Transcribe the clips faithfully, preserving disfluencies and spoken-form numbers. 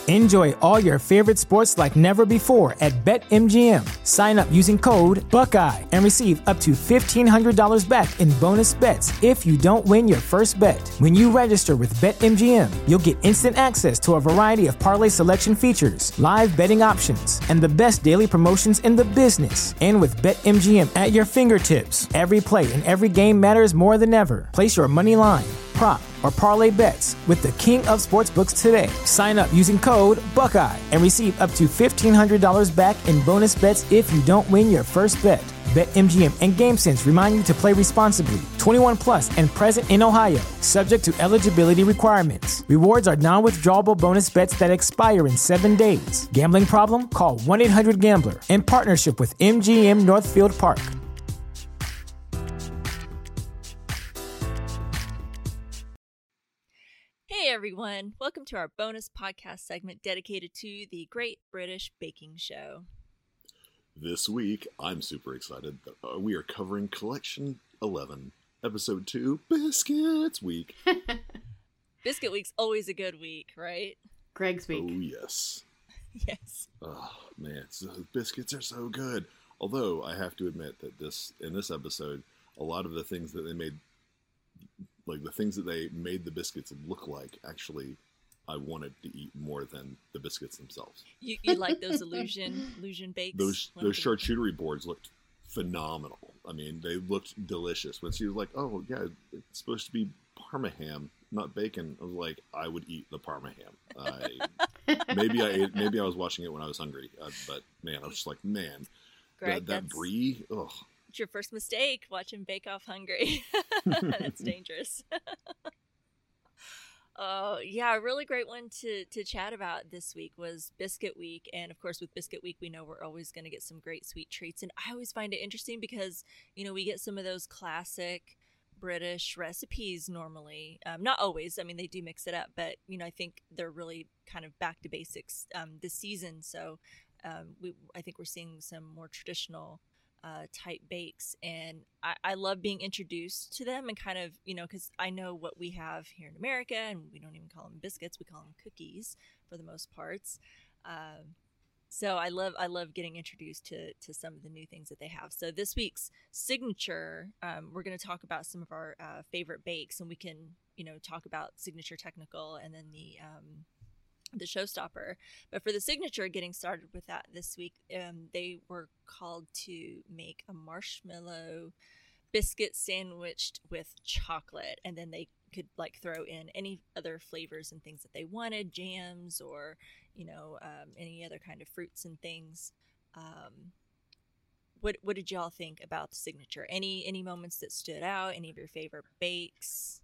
Enjoy all your favorite sports like never before at BetMGM. Sign up using code Buckeye and receive up to fifteen hundred dollars back in bonus bets if you don't win your first bet. When you register with BetMGM, you'll get instant access to a variety of parlay selection features, live betting options, and the best daily promotions in the business. And with BetMGM at your fingertips, every play and every game matters more than ever. Place your money line, prop, or parlay bets with the king of sportsbooks today. Sign up using code Buckeye and receive up to fifteen hundred dollars back in bonus bets if you don't win your first bet. BetMGM and GameSense remind you to play responsibly. twenty-one plus and present in Ohio, subject to eligibility requirements. Rewards are non-withdrawable bonus bets that expire in seven days. Gambling problem? Call one eight hundred gambler in partnership with M G M Northfield Park. Hey everyone, welcome to our bonus podcast segment dedicated to the Great British Baking Show. This week, I'm super excited that uh, we are covering Collection eleven, Episode two, Biscuits Week. Biscuit Week's always a good week, right? Greg's Week. Oh, yes. Yes. Oh, man, so, biscuits are so good. Although, I have to admit that this in this episode, a lot of the things that they made, like the things that they made the biscuits look like, actually, I wanted to eat more than the biscuits themselves. You, you like those illusion illusion bakes? Those those charcuterie boards looked phenomenal. I mean, they looked delicious. When she was like, "Oh yeah, it's supposed to be Parma ham, not bacon," I was like, "I would eat the Parma ham." I, maybe I ate, maybe I was watching it when I was hungry, uh, but man, I was just like, man, Greg, that, that brie, ugh. It's your first mistake watching Bake Off hungry. That's dangerous. Oh, uh, yeah, a really great one to, to chat about this week was Biscuit Week. And of course, with Biscuit Week, we know we're always going to get some great sweet treats. And I always find it interesting because, you know, we get some of those classic British recipes normally. Um, not always. I mean, they do mix it up. But, you know, I think they're really kind of back to basics um, this season. So um, we, I think we're seeing some more traditional Uh, type bakes, and I, I love being introduced to them and kind of, you know, because I know what we have here in America, and we don't even call them biscuits, we call them cookies for the most parts. Um, so I love I love getting introduced to to some of the new things that they have. So this week's signature, um, we're going to talk about some of our uh, favorite bakes, and we can, you know, talk about signature technical and then the um, the showstopper. But for the signature, getting started with that this week, um, they were called to make a marshmallow biscuit sandwiched with chocolate, and then they could like throw in any other flavors and things that they wanted, jams or, you know, um, any other kind of fruits and things. Um, what what did y'all think about the signature? Any any moments that stood out? Any of your favorite bakes?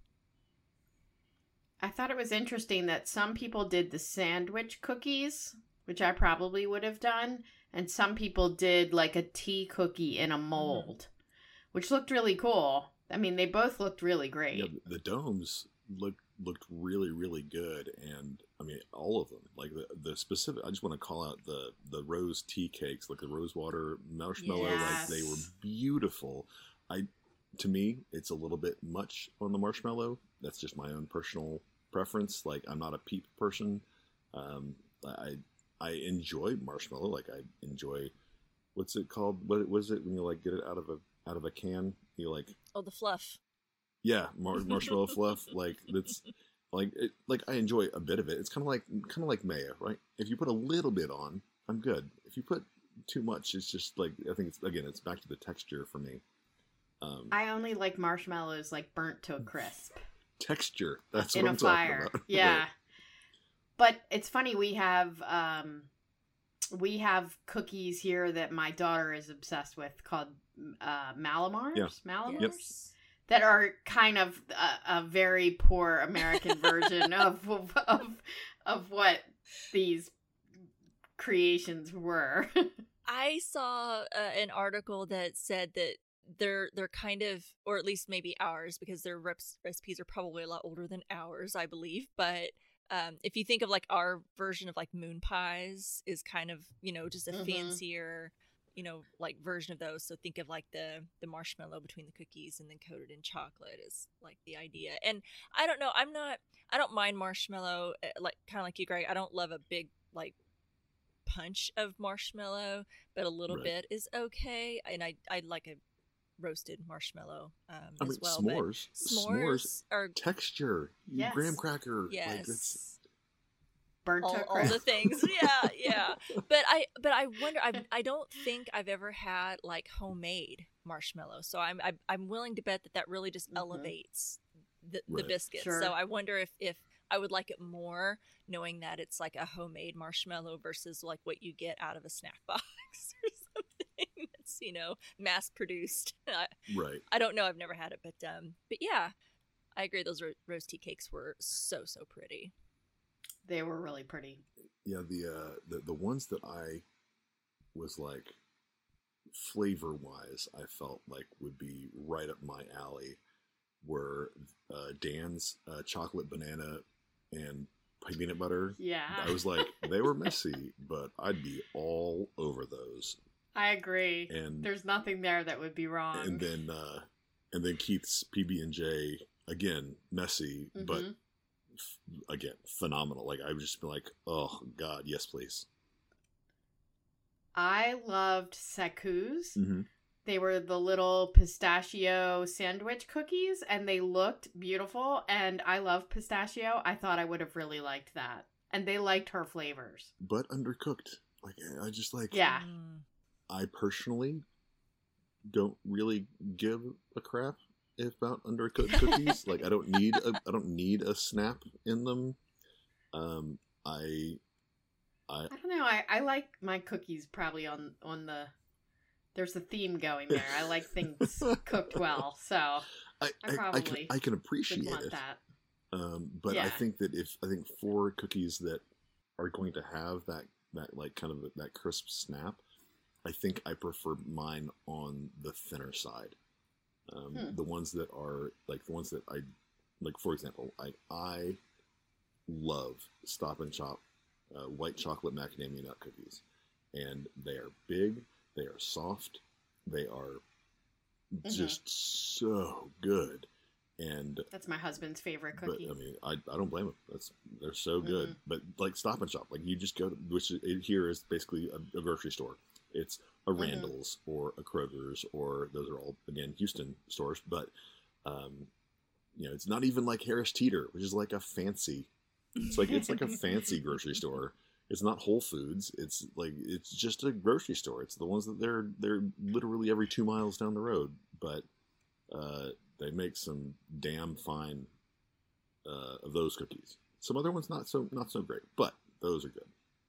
I thought it was interesting that some people did the sandwich cookies, which I probably would have done, and some people did like a tea cookie in a mold, mm. which looked really cool. I mean, they both looked really great. Yeah, the domes looked looked really, really good, and I mean, all of them. Like the the specific, I just want to call out the the rose tea cakes, like the rose water marshmallow. Yes. Like they were beautiful. I, to me, it's a little bit much on the marshmallow. That's just my own personal preference. Like, I'm not a peep person. Um, I I enjoy marshmallow. Like, I enjoy, what's it called? What was it when you like get it out of a out of a can? You like oh the fluff. Yeah, mar- marshmallow fluff. Like that's like it, like I enjoy a bit of it. It's kind of like kind of like mayo, right? If you put a little bit on, I'm good. If you put too much, it's just like, I think it's again, it's back to the texture for me. Um, I only like marshmallows like burnt to a crisp. Texture. That's in what I'm a fire. talking about. Yeah. Right. But it's funny, we have um we have cookies here that my daughter is obsessed with called uh Malamars, yeah. Malamars Yep. that are kind of a, a very poor American version of, of of of what these creations were. I saw uh, an article that said that they're they're kind of, or at least maybe ours, because their reps, recipes are probably a lot older than ours, I believe. But um, if you think of like our version of like moon pies is kind of, you know, just a mm-hmm. fancier you know, like version of those. So think of like the the marshmallow between the cookies and then coated in chocolate is like the idea. And I don't know, I'm not, I don't mind marshmallow, like kind of like you, Greg. I don't love a big like punch of marshmallow, but a little Right. bit is okay. And I I like a roasted marshmallow um, I as mean, well. s'mores, But s'mores are texture, Yes. graham cracker. yes. Like it's, Burnt all, toast all the things. Yeah, yeah. But I but I wonder I I don't think I've ever had like homemade marshmallow. So I'm I, I'm willing to bet that that really just Mhm. elevates the, the Right. biscuits. Sure. So I wonder if if I would like it more knowing that it's like a homemade marshmallow versus like what you get out of a snack box or something that's, you know, mass produced. I, right. I don't know, I've never had it, but um but yeah, I agree those ro- roasty cakes were so so pretty. They were really pretty. Yeah, the uh the, the ones that I was like flavor wise I felt like would be right up my alley were uh Dan's uh, chocolate banana and peanut butter. Yeah. I was like, they were messy, but I'd be all over those. I agree. And There's nothing there that would be wrong. and then uh and then Keith's P B and J, again, messy, but Mhm. f- again, phenomenal. Like I would just be like, oh God, yes, please. I loved Saku's. Mm-hmm. They were the little pistachio sandwich cookies, and they looked beautiful. And I love pistachio. I thought I would have really liked that. And they liked her flavors. But undercooked. Like I just like. Yeah. Mm. I personally don't really give a crap about undercooked cookies. Like I don't need a I don't need a snap in them. Um, I I I don't know. I, I like my cookies probably on on the. There's a theme going there. I like things cooked well, so I, I I, I can probably I can would appreciate want it. that. Um, but I Yeah. think that if I think for cookies that are going to have that that like kind of that crisp snap, I think I prefer mine on the thinner side. Um, Hmm. The ones that are like the ones that I like. For example, I I love Stop and Shop uh, white chocolate macadamia nut cookies, and they are big. They are soft. They are just so good. And That's my husband's favorite but cookie. I mean, I, I don't blame them. That's they're so good. Mhm. But like Stop and Shop, like you just go to which is, it, here is basically a, a grocery store. It's a Mhm. Randall's or a Kroger's, or those are all again Houston stores. But um, you know, it's not even like Harris Teeter, which is like a fancy. It's like it's like a fancy grocery store. It's not Whole Foods. It's like it's just a grocery store. It's the ones that they're they're literally every two miles down the road. But uh, they make some damn fine uh, of those cookies. Some other ones not so not so great, but those are good.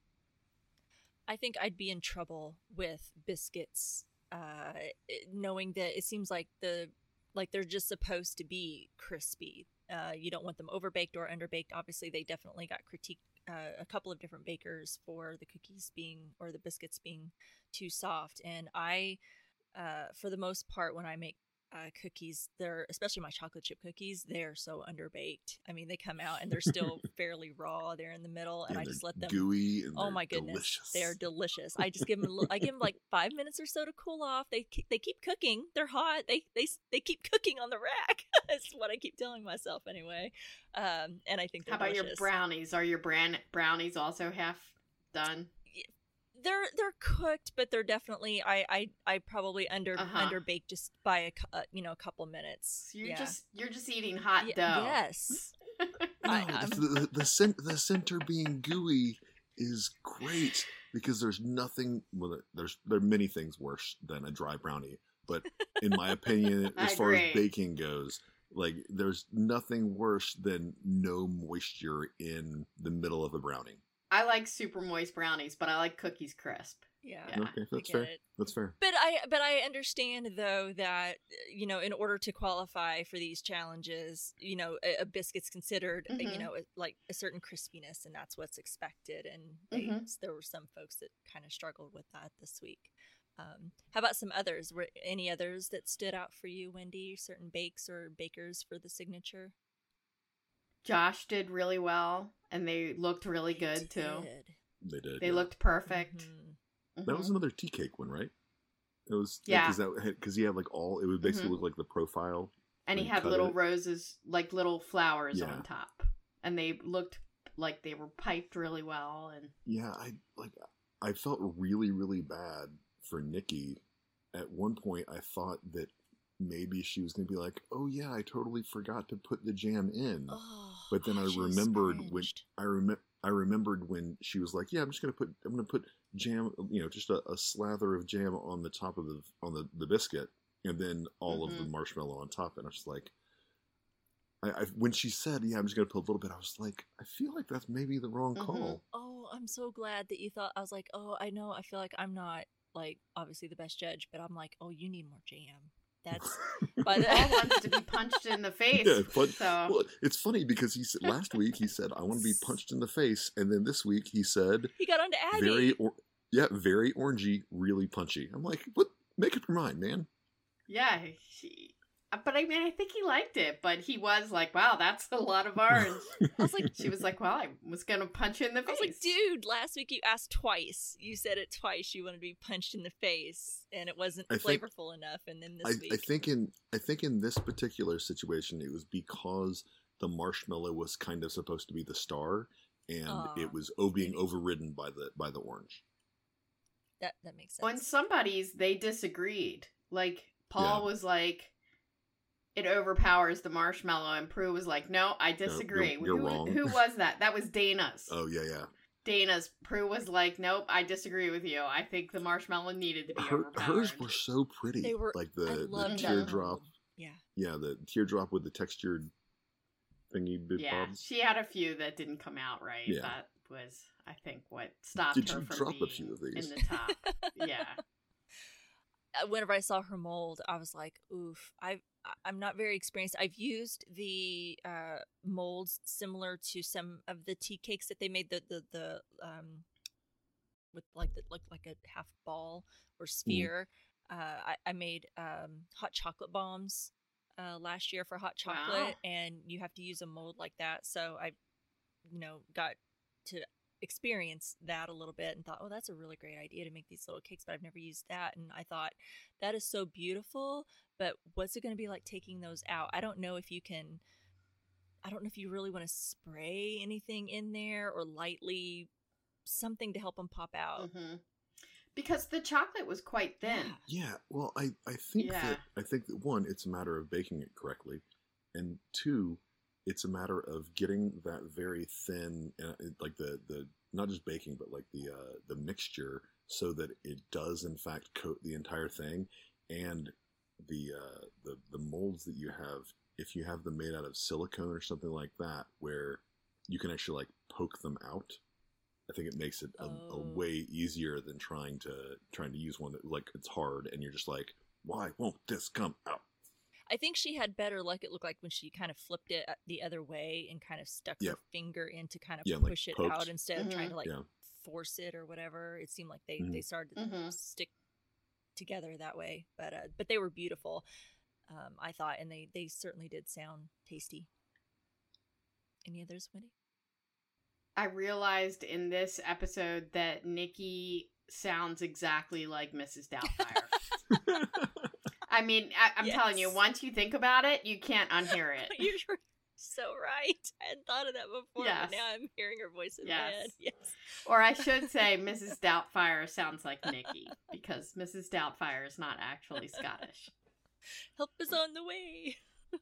I think I'd be in trouble with biscuits, uh, knowing that it seems like the like they're just supposed to be crispy. Uh, you don't want them overbaked or underbaked. Obviously, they definitely got critiqued uh, a couple of different bakers for the cookies being or the biscuits being too soft. And I, uh, for the most part, when I make uh, cookies, they're especially my chocolate chip cookies, they're so underbaked. I mean, they come out and they're still fairly raw. They're in the middle, and Yeah, I they're just let them. gooey and Oh they're my goodness, delicious. they're delicious. I just give them a little, I give them like five minutes or so to cool off. They ke- they keep cooking. They're hot. They they they keep cooking on the rack. That's what I keep telling myself anyway. Um, and I think they're How about delicious. your brownies? Are your bran- brownies also half done? They're they're cooked, but they're definitely I I, I probably under Uh-huh. underbaked just by a cou- uh, you know a couple minutes. So you're yeah. just you're just eating hot Ye- dough. Yes. No, I- I'm- the, the, the, cent, the center being gooey is great because there's nothing. Well, there's there are many things worse than a dry brownie, but in my opinion, I as far as agree. baking goes, like there's nothing worse than no moisture in the middle of a brownie. I like super moist brownies, but I like cookies crisp. Yeah. Yeah. Okay, I that's get fair. it. That's fair. But I but I understand though that you know in order to qualify for these challenges, you know a, a biscuit's considered uh, you Mhm. know a, like a certain crispiness, and that's what's expected. And they, Mhm. there were some folks that kind of struggled with that this week. Um, how about some others? Were any others that stood out for you, Wendy? Certain bakes or bakers for the signature? Josh did really well, and they looked really They good too. did. They did. They yeah. looked perfect. Mhm. That was Mhm. another tea cake one, right? It was Yeah. because that because he had like all it would basically Mhm. look like the profile. And he when you had cut little it. roses, like little flowers Yeah. on top. And they looked like they were piped really well. And Yeah, I like I felt really really bad for Nikki. At one point, I thought that maybe she was going to be like, "Oh yeah, I totally forgot to put the jam in." Oh, But then I just remembered when cringed. I rem- I remembered when she was like, "Yeah, I'm just gonna put I'm gonna put jam, you know, just a, a slather of jam on the top of the on the, the biscuit, and then all of the Mhm. marshmallow on top." And I was just like, I, I when she said, "Yeah, I'm just gonna put a little bit," I was like, I feel like that's maybe the wrong Mhm. call. Oh, I'm so glad that you thought. I was like, oh, I know. I feel like I'm not like obviously the best judge, but I'm like, oh, you need more jam. That's by the Paul wants to be punched in the face. Yeah, but so well, it's funny because he said last week he said I want to be punched in the face, and then this week he said he got onto Abby. very or- yeah very orangey, really punchy. I'm like, what? Make up your mind, man. yeah, he, but I mean, I think he liked it. But he was like, "Wow, that's a lot of orange." I was like, She was like, "Well, I was gonna punch you in the I face." was like, dude, last week you asked twice. You said it twice. You wanted to be punched in the face, and it wasn't I think- flavorful enough. And then I, this week, I think in I think in this particular situation, it was because the marshmallow was kind of supposed to be the star, and Aw, it was oh, being maybe. overridden by the by the orange. that that makes sense. On somebody's, they disagreed. Like Paul Yeah. was like, "It overpowers the marshmallow," and Prue was like, "No, I disagree." you're who, wrong. who was that? That was Dana's. Oh yeah, yeah. Dana's. Prue was like, "Nope, I disagree with you. I think the marshmallow needed to be Her, overpowered." hers were so pretty. They were- like I the, the loved that teardrop. mold. Yeah. Yeah, the teardrop with the textured thingy bit Yeah, bobs. she had a few that didn't come out right. Yeah. That was, I think, what stopped Did her you from drop a being few of these? in the top. Yeah. Uh, Whenever I saw her mold, I was like, "Oof!" I've I- I'm not very experienced. I've used the uh, molds similar to some of the tea cakes that they made. The the the um with like the looked like a half ball or sphere. Uh, I, I made um, hot chocolate bombs uh, last year for hot chocolate, Wow. and you have to use a mold like that. So I, you know, got to experience that a little bit and thought, oh, that's a really great idea to make these little cakes, but I've never used that. And I thought that is so beautiful, but what's it going to be like taking those out? I don't know if you can. I don't know if you really want to spray anything in there or lightly something to help them pop out. hmm Because the chocolate was quite thin. Yeah. Yeah, well, I, I think Yeah. that I think that one, it's a matter of baking it correctly, and two, it's a matter of getting that very thin, uh, it- like the, the not just baking, but like the uh, the mixture, so that it does in fact coat the entire thing, and the uh, the the molds that you have, if you have them made out of silicone or something like that, where you can actually like poke them out. I think it makes it a, a Oh. way easier than trying to trying to use one that like it's hard and you're just like, why won't this come out? I think she had better luck, it looked like, when she kind of flipped it uh, the other way and kind of stuck Yeah. her finger in to kind of Yeah, like push it poked. out instead of trying Mhm. to like Yeah. force it or whatever. It seemed like they, Mhm. they started to Mhm. stick together that way, but uh, but they were beautiful, um, I thought, and they they certainly did sound tasty. Any others, Wendy? I realized in this episode that Nikki sounds exactly like Missus Doubtfire. I mean, I, I'm telling you, Yes. once you think about it, you can't unhear it. You're so right. I hadn't thought of that before, Yes. but now I'm hearing her voice in Yes. my head. Yes. Or I should say, Missus Doubtfire sounds like Nikki, because Missus Doubtfire is not actually Scottish. Help is on the way.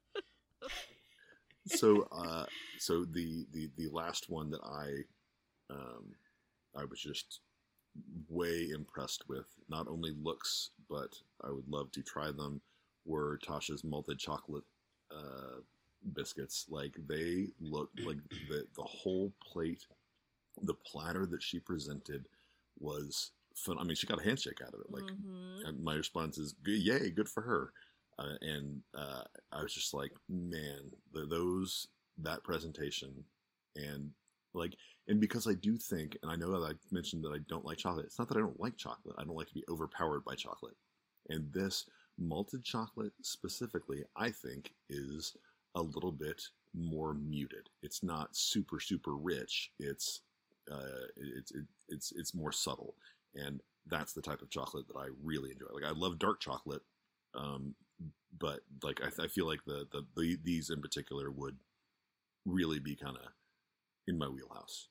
so uh so the the the last one that I um I was just way impressed with, not only looks, but I would love to try them, were Tasha's malted chocolate uh biscuits. Like, they looked like the the whole plate, the platter that she presented was fun. I mean, she got a handshake out of it. Like, Mhm. and my response is, "Good, yay, good for her." Uh, and uh, I was just like, man, the, those that presentation, and like, and because I do think, and I know that I mentioned that I don't like chocolate. It's not that I don't like chocolate. I don't like to be overpowered by chocolate. And this malted chocolate specifically, I think, is a little bit more muted. It's not super super rich. It's uh, it's it, it's it's more subtle, and that's the type of chocolate that I really enjoy. Like I love dark chocolate, um, but like I, I feel like the, the the these in particular would really be kind of in my wheelhouse.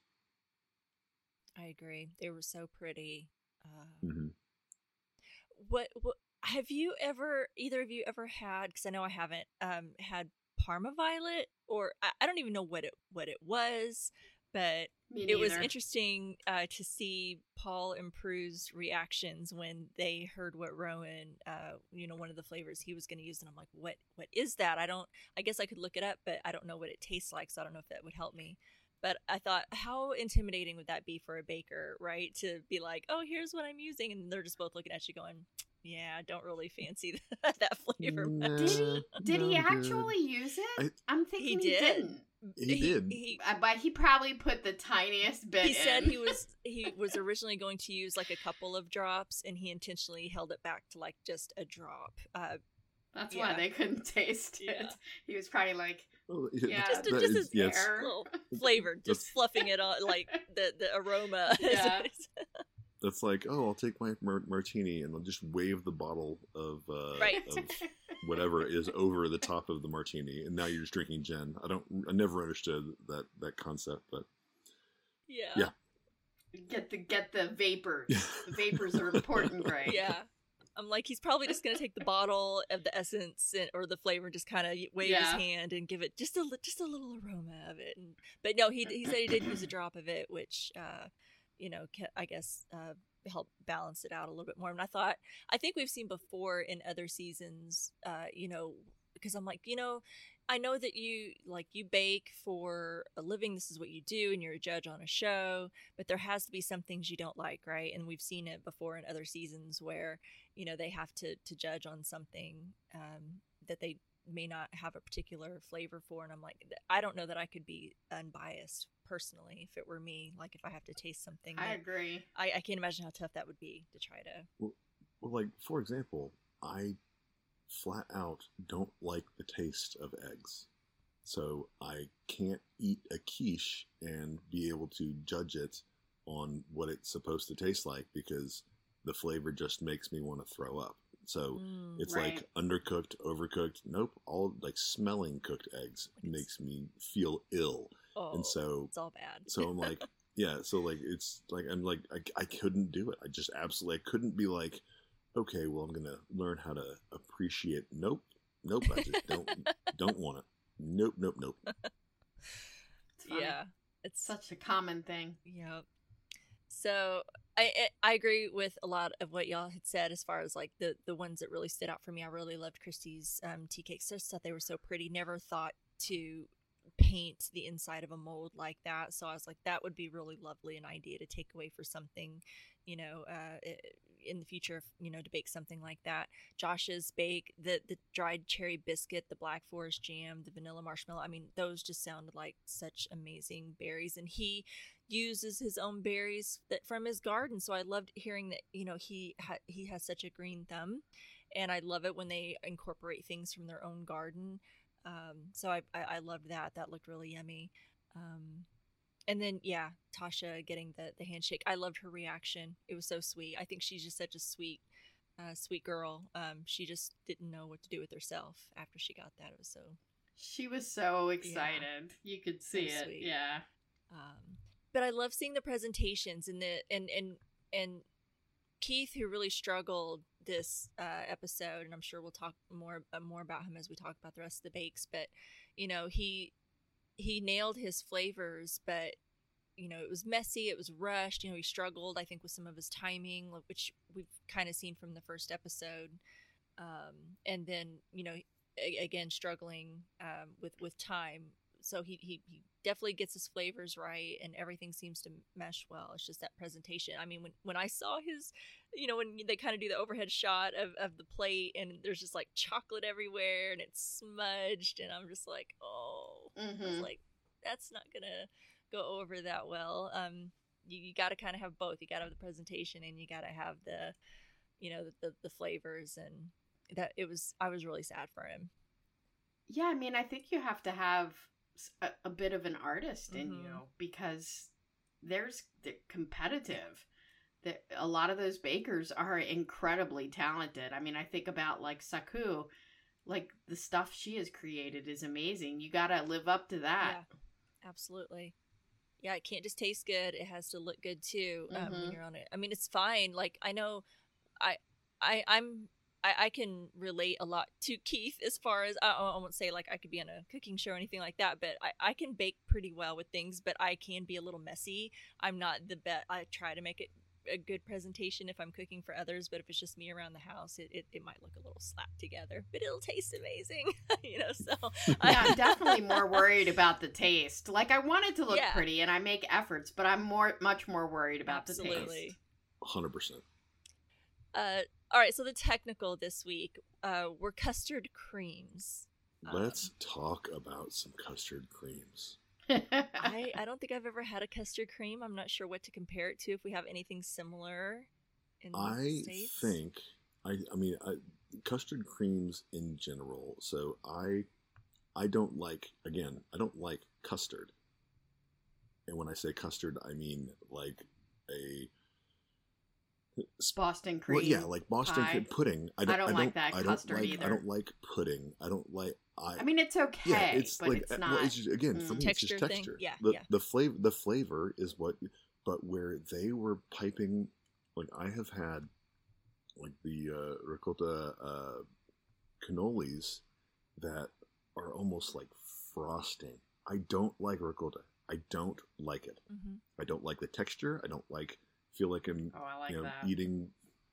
I agree. They were so pretty. Uh, mm-hmm. What what have you ever? Either of you ever had? Because I know I haven't. Um, had Parma Violet, or I, I don't even know what it what it was, but it was interesting uh, to see Paul and Prue's reactions when they heard what Rowan, uh, you know, one of the flavors he was going to use, and I'm like, what what is that? I don't. I guess I could look it up, but I don't know what it tastes like, so I don't know if that would help me. But I thought, how intimidating would that be for a baker, right? To be like, oh, here's what I'm using. And they're just both looking at you going, yeah, I don't really fancy that, that flavor. Nah, did he, did no he good. actually use it? I, I'm thinking he, he, did. didn't. He, he did. He, Uh, but he probably put the tiniest bit he in. said he was he was originally going to use like a couple of drops, and he intentionally held it back to like just a drop. Uh, That's yeah. why they couldn't taste it. Yeah. He was probably like, Well, yeah, just that just is- as yes. there. little flavor, just That's- fluffing it on like the the aroma. Yeah. That's like, oh, I'll take my mar- martini and I'll just wave the bottle of, uh, Right. of whatever is over the top of the martini, and now you're just drinking gin. I don't, I never understood that that concept, but yeah. Yeah. get the get the vapors. The vapors are important, Greg. Yeah. I'm like, he's probably just gonna take the bottle of the essence and, or the flavor, and just kind of wave Yeah. his hand and give it just a li- just a little aroma of it. And, but no, he he said he did use a drop of it, which uh, you know, ca- I guess uh, helped balance it out a little bit more. And I thought, I think we've seen before in other seasons, uh, you know, because I'm like, you know, I know that you like you bake for a living. This is what you do, and you're a judge on a show. But there has to be some things you don't like, right? And we've seen it before in other seasons where you know they have to to judge on something um, that they may not have a particular flavor for. And I'm like, I don't know that I could be unbiased personally if it were me. Like if I have to taste something, I that- agree. I, I can't imagine how tough that would be to try to. well, well, like for example, I flat out don't like the taste of eggs, so I can't eat a quiche and be able to judge it on what it's supposed to taste like because the flavor just makes me want to throw up. So Mm. it's Right. like undercooked, overcooked. Nope, all like smelling cooked eggs makes me feel ill, Oh, and so it's all bad. so I'm like, yeah, so like it's like I'm like I, I couldn't do it. I just absolutely I couldn't be like, okay, well I'm gonna learn how to appreciate. Nope, nope, I just don't don't want it. Nope, nope, nope. It's funny. Yeah, it's Such a common thing. Yep. So I I agree with a lot of what y'all had said as far as like the the ones that really stood out for me. I really loved Christy's um, tea cakes. Just thought they were so pretty. Never thought to paint the inside of a mold like that. So I was like, that would be really lovely, an idea to take away for something, you know, uh, in the future, you know, to bake something like that. Josh's bake, the the dried cherry biscuit, the black forest jam, the vanilla marshmallow. I mean, those just sounded like such amazing berries. And he uses his own berries that from his garden. So I loved hearing that, you know, he ha- he has such a green thumb, and I love it when they incorporate things from their own garden. Um, so I, I I loved that. That looked really yummy. Um, and then yeah, Tasha getting the the handshake. I loved her reaction. It was so sweet. I think she's just such a sweet, uh, sweet girl. Um, she just didn't know what to do with herself after she got that. It was so. She was so excited. You could see So it. sweet. Yeah. Um, but I love seeing the presentations and the and and and Keith, who really struggled this uh, episode, and I'm sure we'll talk more uh, more about him as we talk about the rest of the bakes. But you know, he he nailed his flavors, but you know, it was messy, it was rushed. You know, he struggled, I think, with some of his timing, which we've kind of seen from the first episode. Um, and then you know, a- again struggling um, with with time. So he, he he definitely gets his flavors right, and everything seems to mesh well. It's just that presentation. I mean, when, when I saw his, you know, when they kind of do the overhead shot of, of the plate, and there's just like chocolate everywhere, and it's smudged, and I'm just like, oh, I was Mm-hmm. like, that's not gonna go over that well. Um, you, you got to kind of have both. You got to have the presentation, and you got to have the, you know, the, the the flavors, and that it was. I was really sad for him. Yeah, I mean, I think you have to have a, a bit of an artist in Mhm. you because there's they're competitive. The, a lot of those bakers are incredibly talented. I mean, I think about like Saku, like the stuff she has created is amazing. You got to live up to that. Yeah, absolutely. Yeah, it can't just taste good. It has to look good too um, Mhm. when you're on it. I mean, it's fine. Like I know, I, I, I'm, I, I can relate a lot to Keith as far as I, I won't say like I could be on a cooking show or anything like that, but I, I can bake pretty well with things, but I can be a little messy. I'm not the best. I try to make it a good presentation if I'm cooking for others, but if it's just me around the house, it, it, it might look a little slapped together, but it'll taste amazing. You know, so Yeah, I'm definitely more worried about the taste. Like I want it to look Yeah. pretty and I make efforts, but I'm more much more worried about the Absolutely. taste. one hundred percent. Uh, all right, so the technical this week uh, were custard creams. Um, Let's talk about some custard creams. I, I don't think I've ever had a custard cream. I'm not sure what to compare it to, if we have anything similar in the I States. think I I mean I, custard creams in general. So I I don't like again I don't like custard. And when I say custard, I mean like a Boston cream. well, yeah, like Boston pie. cream pudding. I don't, I don't like that I don't custard like, either. I don't like pudding. I don't like. I, I mean, it's okay, yeah, it's but like it's uh, not. well, it's just, again mm. for me, Texture it's just thing? texture. Yeah, the yeah. the flavor the flavor is what, but where they were piping, like I have had, like the uh, ricotta uh, cannolis that are almost like frosting. I don't like ricotta. I don't like it. Mhm. I don't like the texture. I don't like feel like I'm Oh, I like you know that. eating.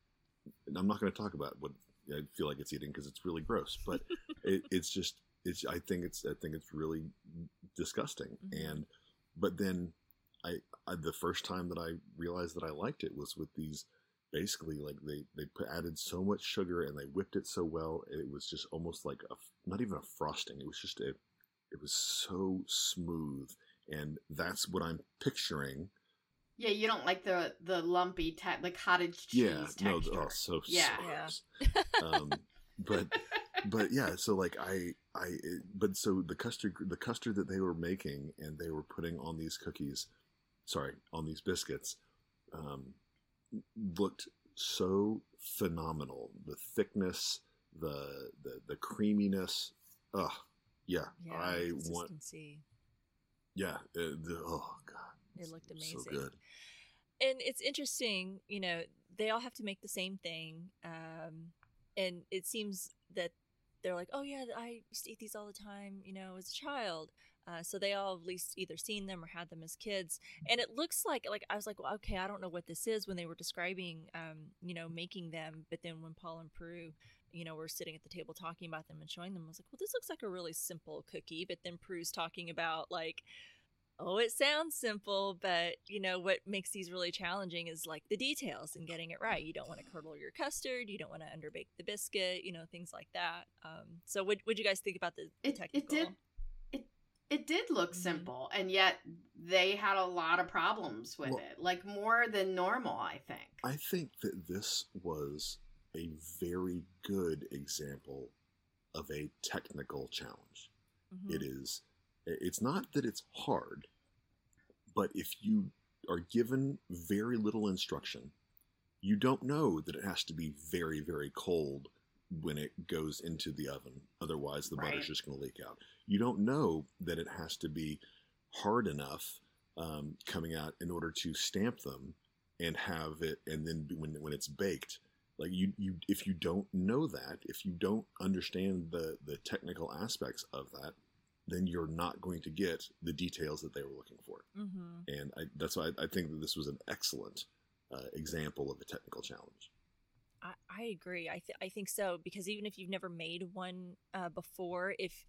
And I'm not going to talk about what I feel like it's eating because it's really gross. But it, it's just it's. I think it's. I think it's really disgusting. Mhm. And but then I, I the first time that I realized that I liked it was with these. Basically, like they they put, added so much sugar and they whipped it so well. It was just almost like a not even a frosting. It was just a. It was so smooth, and that's what I'm picturing. Yeah, you don't like the the lumpy te- the cottage cheese Yeah, no, texture. oh, so Yeah. so Yeah. gross. um, but but yeah, so like I I it, but so the custard the custard that they were making and they were putting on these cookies, sorry, on these biscuits, um, looked so phenomenal. The thickness, the the the creaminess. Ugh, yeah, Yeah, I want. consistency. Yeah, uh, the, oh god, It looked so amazing. good. And it's interesting, you know, they all have to make the same thing. Um, and it seems that they're like, oh, yeah, I used to eat these all the time, you know, as a child. Uh, so they all have at least either seen them or had them as kids. And it looks like, like, I was like, well, okay, I don't know what this is when they were describing, um, you know, making them. But then when Paul and Prue, you know, were sitting at the table talking about them and showing them, I was like, well, this looks like a really simple cookie. But then Prue's talking about, like, oh, it sounds simple, but, you know, what makes these really challenging is, like, the details and getting it right. You don't want to curdle your custard. You don't want to underbake the biscuit, you know, things like that. Um, so what would you guys think about the, the It technical? it did it it did look Mhm. simple, and yet they had a lot of problems with Well- it, like more than normal, I think. I think that this was a very good example of a technical challenge. Mhm. It is, it's not that it's hard, but if you are given very little instruction, you don't know that it has to be very, very cold when it goes into the oven. Otherwise, the Right. butter's just going to leak out. You don't know that it has to be hard enough um, coming out in order to stamp them and have it, and then when when it's baked, like you you if you don't know that, if you don't understand the the technical aspects of that, then you're not going to get the details that they were looking for. Mhm. And I, that's why I, I think that this was an excellent uh, example of a technical challenge. I, I agree. I th- I think so, because even if you've never made one uh, before, if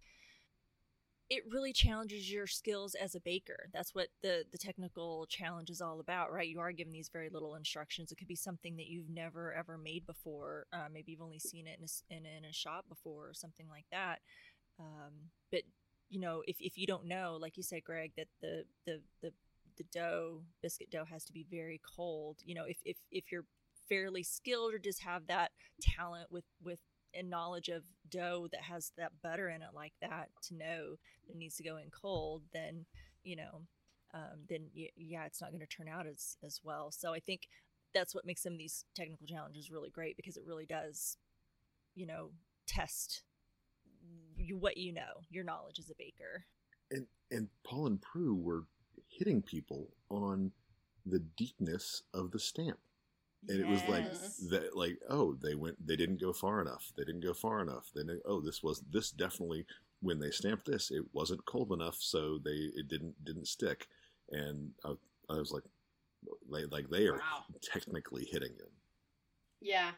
it really challenges your skills as a baker. That's what the the technical challenge is all about, right? You are given these very little instructions. It could be something that you've never ever made before. Uh, maybe you've only seen it in a, s- in, a- in a shop before or something like that. Um, but you know, if if you don't know, like you said, Greg, that the the the the dough, biscuit dough, has to be very cold. You know, if if if you're fairly skilled or just have that talent with with and knowledge of dough that has that butter in it like that to know that it needs to go in cold, then you know, um, then y- yeah, it's not going to turn out as as well. So I think that's what makes some of these technical challenges really great, because it really does, you know, test you, what you know, your knowledge as a baker. And and Paul and Prue were hitting people on the deepness of the stamp. And yes. It was like that, like, oh, they went, they didn't go far enough. They didn't go far enough. They didn't, oh, this was, this definitely, when they stamped this, it wasn't cold enough, so they, it didn't, didn't stick. And I, I was like, like, like they are wow. technically hitting him. Yeah.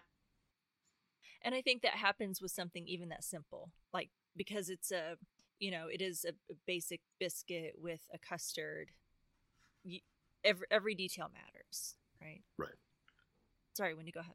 And I think that happens with something even that simple, like, because it's a, you know, it is a, a basic biscuit with a custard. You, every, every detail matters, right? Right. Sorry, Wendy, go ahead.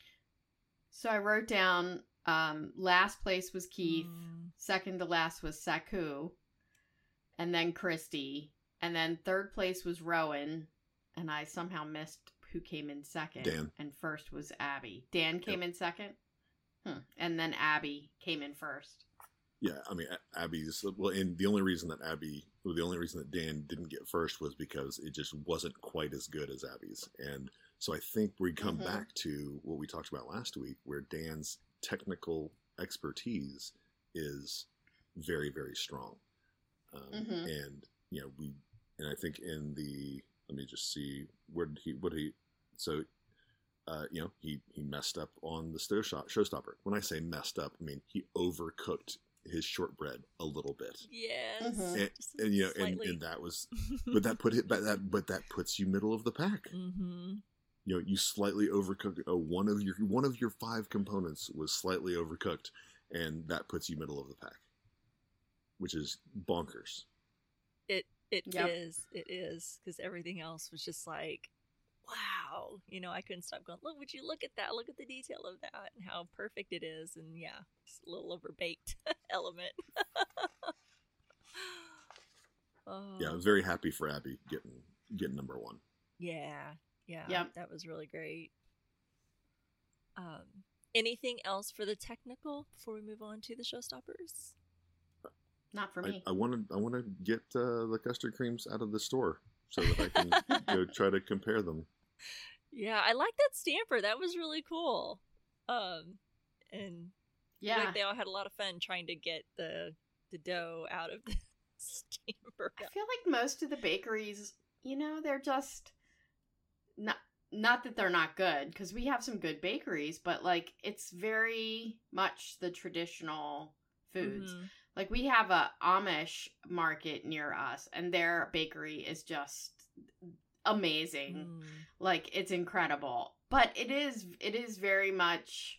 So I wrote down um, last place was Keith, mm. second to last was Saku, and then Christy, and then third place was Rowan, and I somehow missed who came in second. Dan. And first was Abby. Dan came yep. in second? Hmm. And then Abby came in first. Yeah, I mean, Abby's, well, and the only reason that Abby, well, the only reason that Dan didn't get first was because it just wasn't quite as good as Abby's. And so I think we come mm-hmm. back to what we talked about last week, where Dan's technical expertise is very, very strong. Um, mm-hmm. And, you know, we, and I think in the, let me just see, where did he, what did he, so, uh, you know, he, he messed up on the stove shop, showstopper. When I say messed up, I mean, he overcooked his shortbread a little bit. Yes. Mm-hmm. And, and, you know, and, and that was, but that put it, but that, but that puts you middle of the pack. Mm-hmm. You know, you slightly overcooked. Oh, one of your one of your five components was slightly overcooked, and that puts you middle of the pack, which is bonkers. It it yep. is it is because everything else was just like, wow. You know, I couldn't stop going. Look, would you look at that? Look at the detail of that and how perfect it is. And yeah, it's a little overbaked element. oh. Yeah, I was very happy for Abby getting getting number one. Yeah. Yeah, yep. that was really great. Um, anything else for the technical before we move on to the showstoppers? Not for I, me. I want to. I want to get uh, the custard creams out of the store so that I can go try to compare them. Yeah, I like that stamper. That was really cool. Um, and yeah, like they all had a lot of fun trying to get the the dough out of the stamper. I feel like most of the bakeries, you know, they're just. Not not that they're not good, because we have some good bakeries, but like it's very much the traditional foods. Mm-hmm. Like we have a Amish market near us, and their bakery is just amazing. Mm. Like it's incredible, but it is it is very much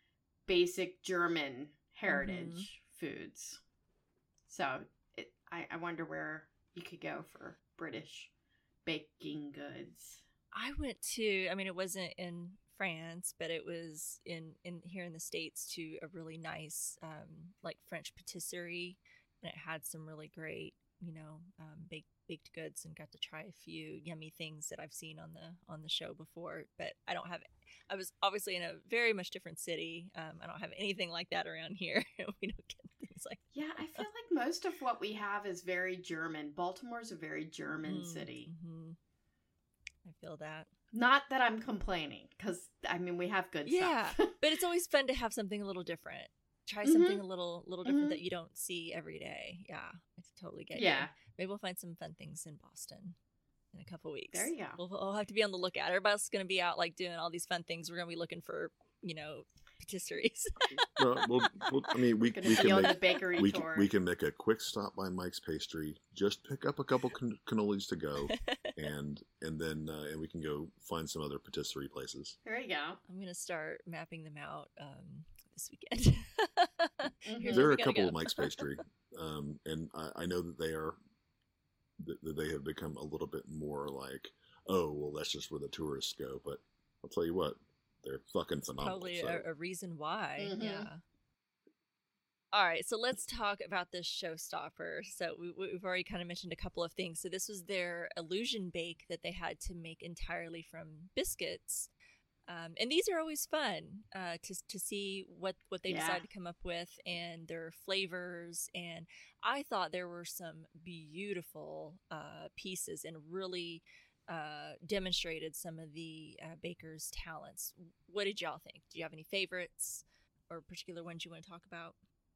basic German heritage mm-hmm. foods. So it, I I wonder where you could go for British baking goods. I went to, I mean, it wasn't in France, but it was in, in here in the States to a really nice, um, like French patisserie. And it had some really great, you know, um, baked, baked goods, and got to try a few yummy things that I've seen on the, on the show before. But I don't have, I was obviously in a very much different city. Um, I don't have anything like that around here. We don't get things like yeah, that. I feel like most of what we have is very German. Baltimore's a very German mm, city. Mm-hmm. I feel that. Not that I'm complaining, because, I mean, we have good yeah, stuff. but it's always fun to have something a little different. Try mm-hmm. something a little little different mm-hmm. that you don't see every day. Yeah, I totally get yeah. you. Maybe we'll find some fun things in Boston in a couple weeks. There you go. We'll, we'll have to be on the lookout. Everybody's going to be out, like, doing all these fun things. We're going to be looking for, you know, patisseries. no, we'll, we'll, I mean, we, we can make, bakery we, tour. Can, we can make a quick stop by Mike's Pastry. Just pick up a couple can- cannolis to go, and and then uh, and we can go find some other patisserie places. There you go. I'm going to start mapping them out um, this weekend. mm-hmm. There are a couple go. of Mike's Pastry, um, and I, I know that they are that they have become a little bit more like, oh, well, that's just where the tourists go. But I'll tell you what. They're fucking phenomenal. Probably so. a, a reason why. Mm-hmm. Yeah. All right, so let's talk about this showstopper. So we, we've already kind of mentioned a couple of things. So this was their illusion bake that they had to make entirely from biscuits. Um, and these are always fun uh, to to see what, what they yeah. decide to come up with and their flavors. And I thought there were some beautiful uh, pieces and really uh, demonstrated some of the uh, baker's talents. What did y'all think? Do you have any favorites or particular ones you want to talk about?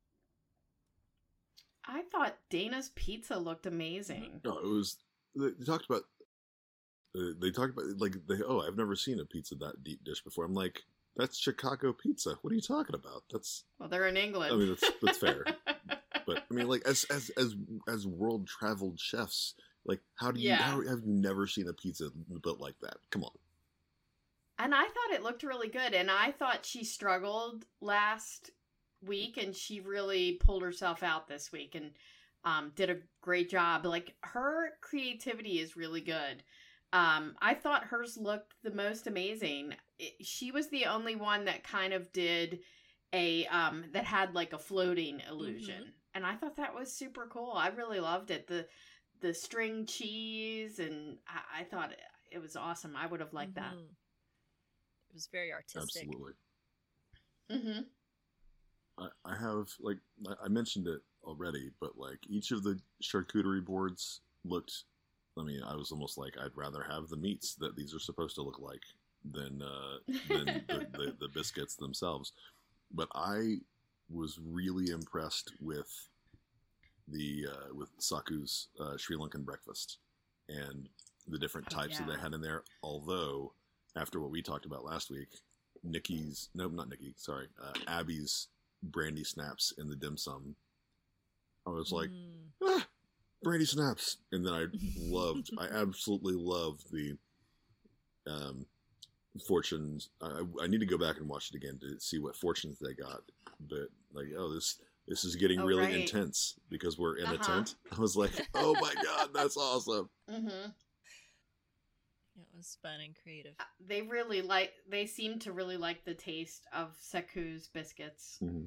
I thought Dana's pizza looked amazing. No, it was. They talked about. Uh, they talked about like they. Oh, I've never seen a pizza that deep dish before. I'm like, that's Chicago pizza. What are you talking about? That's. Well, they're in England. I mean, that's that's fair. But I mean, like as as as as world traveled chefs, like how do you Yeah. how have you never seen a pizza built like that? Come on. And I thought it looked really good. And I thought she struggled last week, and she really pulled herself out this week and um, did a great job. Like, her creativity is really good. Um, I thought hers looked the most amazing. It, she was the only one that kind of did a um, that had like a floating illusion, Mm-hmm. and I thought that was super cool. I really loved it. The the string cheese, and I, I thought it, it was awesome. I would have liked that. Mhm. It was very artistic. Absolutely. Mm-hmm. I, I have like I- I mentioned it already, but like each of the charcuterie boards looked. I mean, I was almost like I'd rather have the meats that these are supposed to look like than uh, than the, the, the biscuits themselves. But I was really impressed with the uh, with Saku's uh, Sri Lankan breakfast and the different Oh, types that yeah. they had in there. Although, after what we talked about last week, Nikki's no, not Nikki, sorry, uh, Abby's brandy snaps in the dim sum. I was like, Mm. ah, brandy snaps, and then I loved, I absolutely loved the um, fortunes. I, I need to go back and watch it again to see what fortunes they got. But like, oh, this this is getting Oh, really right. intense because we're in a Uh-huh. tent. I was like, oh my god, that's awesome. Mm-hmm. It was fun and creative. They really like. They seem to really like the taste of Saku's biscuits, Mhm.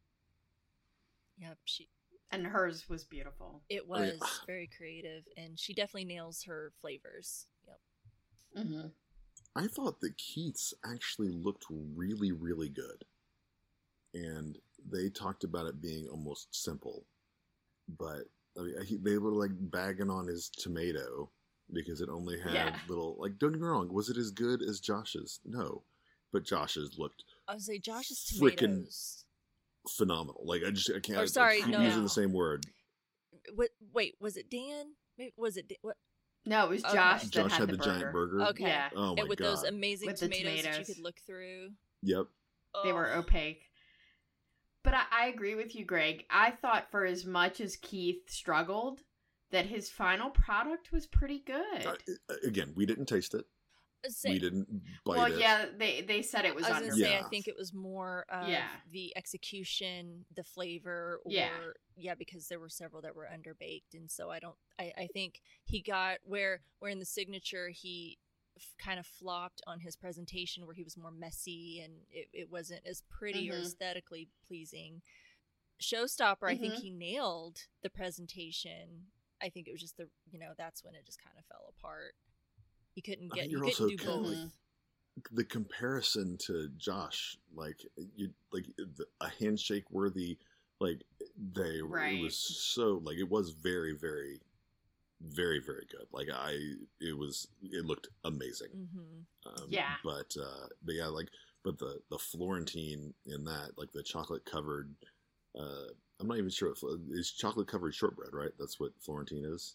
Yep, she. and hers was beautiful. It I mean, was very creative, and she definitely nails her flavors. Yep. Mm-hmm. I thought that Keith's actually looked really, really good. And they talked about it being almost simple. But I mean, he, they were like bagging on his tomato because it only had Yeah. little, like, don't get me wrong, was it as good as Josh's? No. But Josh's looked I would say Josh's Frickin' tomatoes. phenomenal. Like, I just, I can't, Or, sorry, I keep no. using the same word. What? Wait, was it Dan? Maybe, was it Dan? What? No, it was Okay. Josh that Josh had, had the, the giant burger. Okay. Yeah, Oh my and with god. those amazing With the tomatoes, that tomatoes. you could look through. Yep. they were Oh. opaque. But I, I agree with you, Greg. I thought for as much as Keith struggled, that his final product was pretty good. Uh, again, we didn't taste it. Say- We didn't bite well, it. yeah, they they said it was I was under. gonna say, I Yeah. think it was more of Yeah. the execution, the flavor, or Yeah. yeah, because there were several that were underbaked, and so I don't. I, I think he got where where in the signature he f- kind of flopped on his presentation, where he was more messy and it, it wasn't as pretty or Mhm. aesthetically pleasing. Showstopper, I think Mhm. he nailed the presentation. I think it was just the you know that's when it just kind of fell apart. He couldn't I get think he you're couldn't also do kinda both. like- the comparison to Josh, like you, like the, a handshake worthy, like they, Right. it was so like it was very, very, very, very good. Like I, it was, it looked amazing. hmm Um, Yeah. but uh, but yeah, like but the the Florentine in that, like the chocolate covered. Uh, I'm not even sure what fl- is chocolate covered shortbread, right? That's what Florentine is.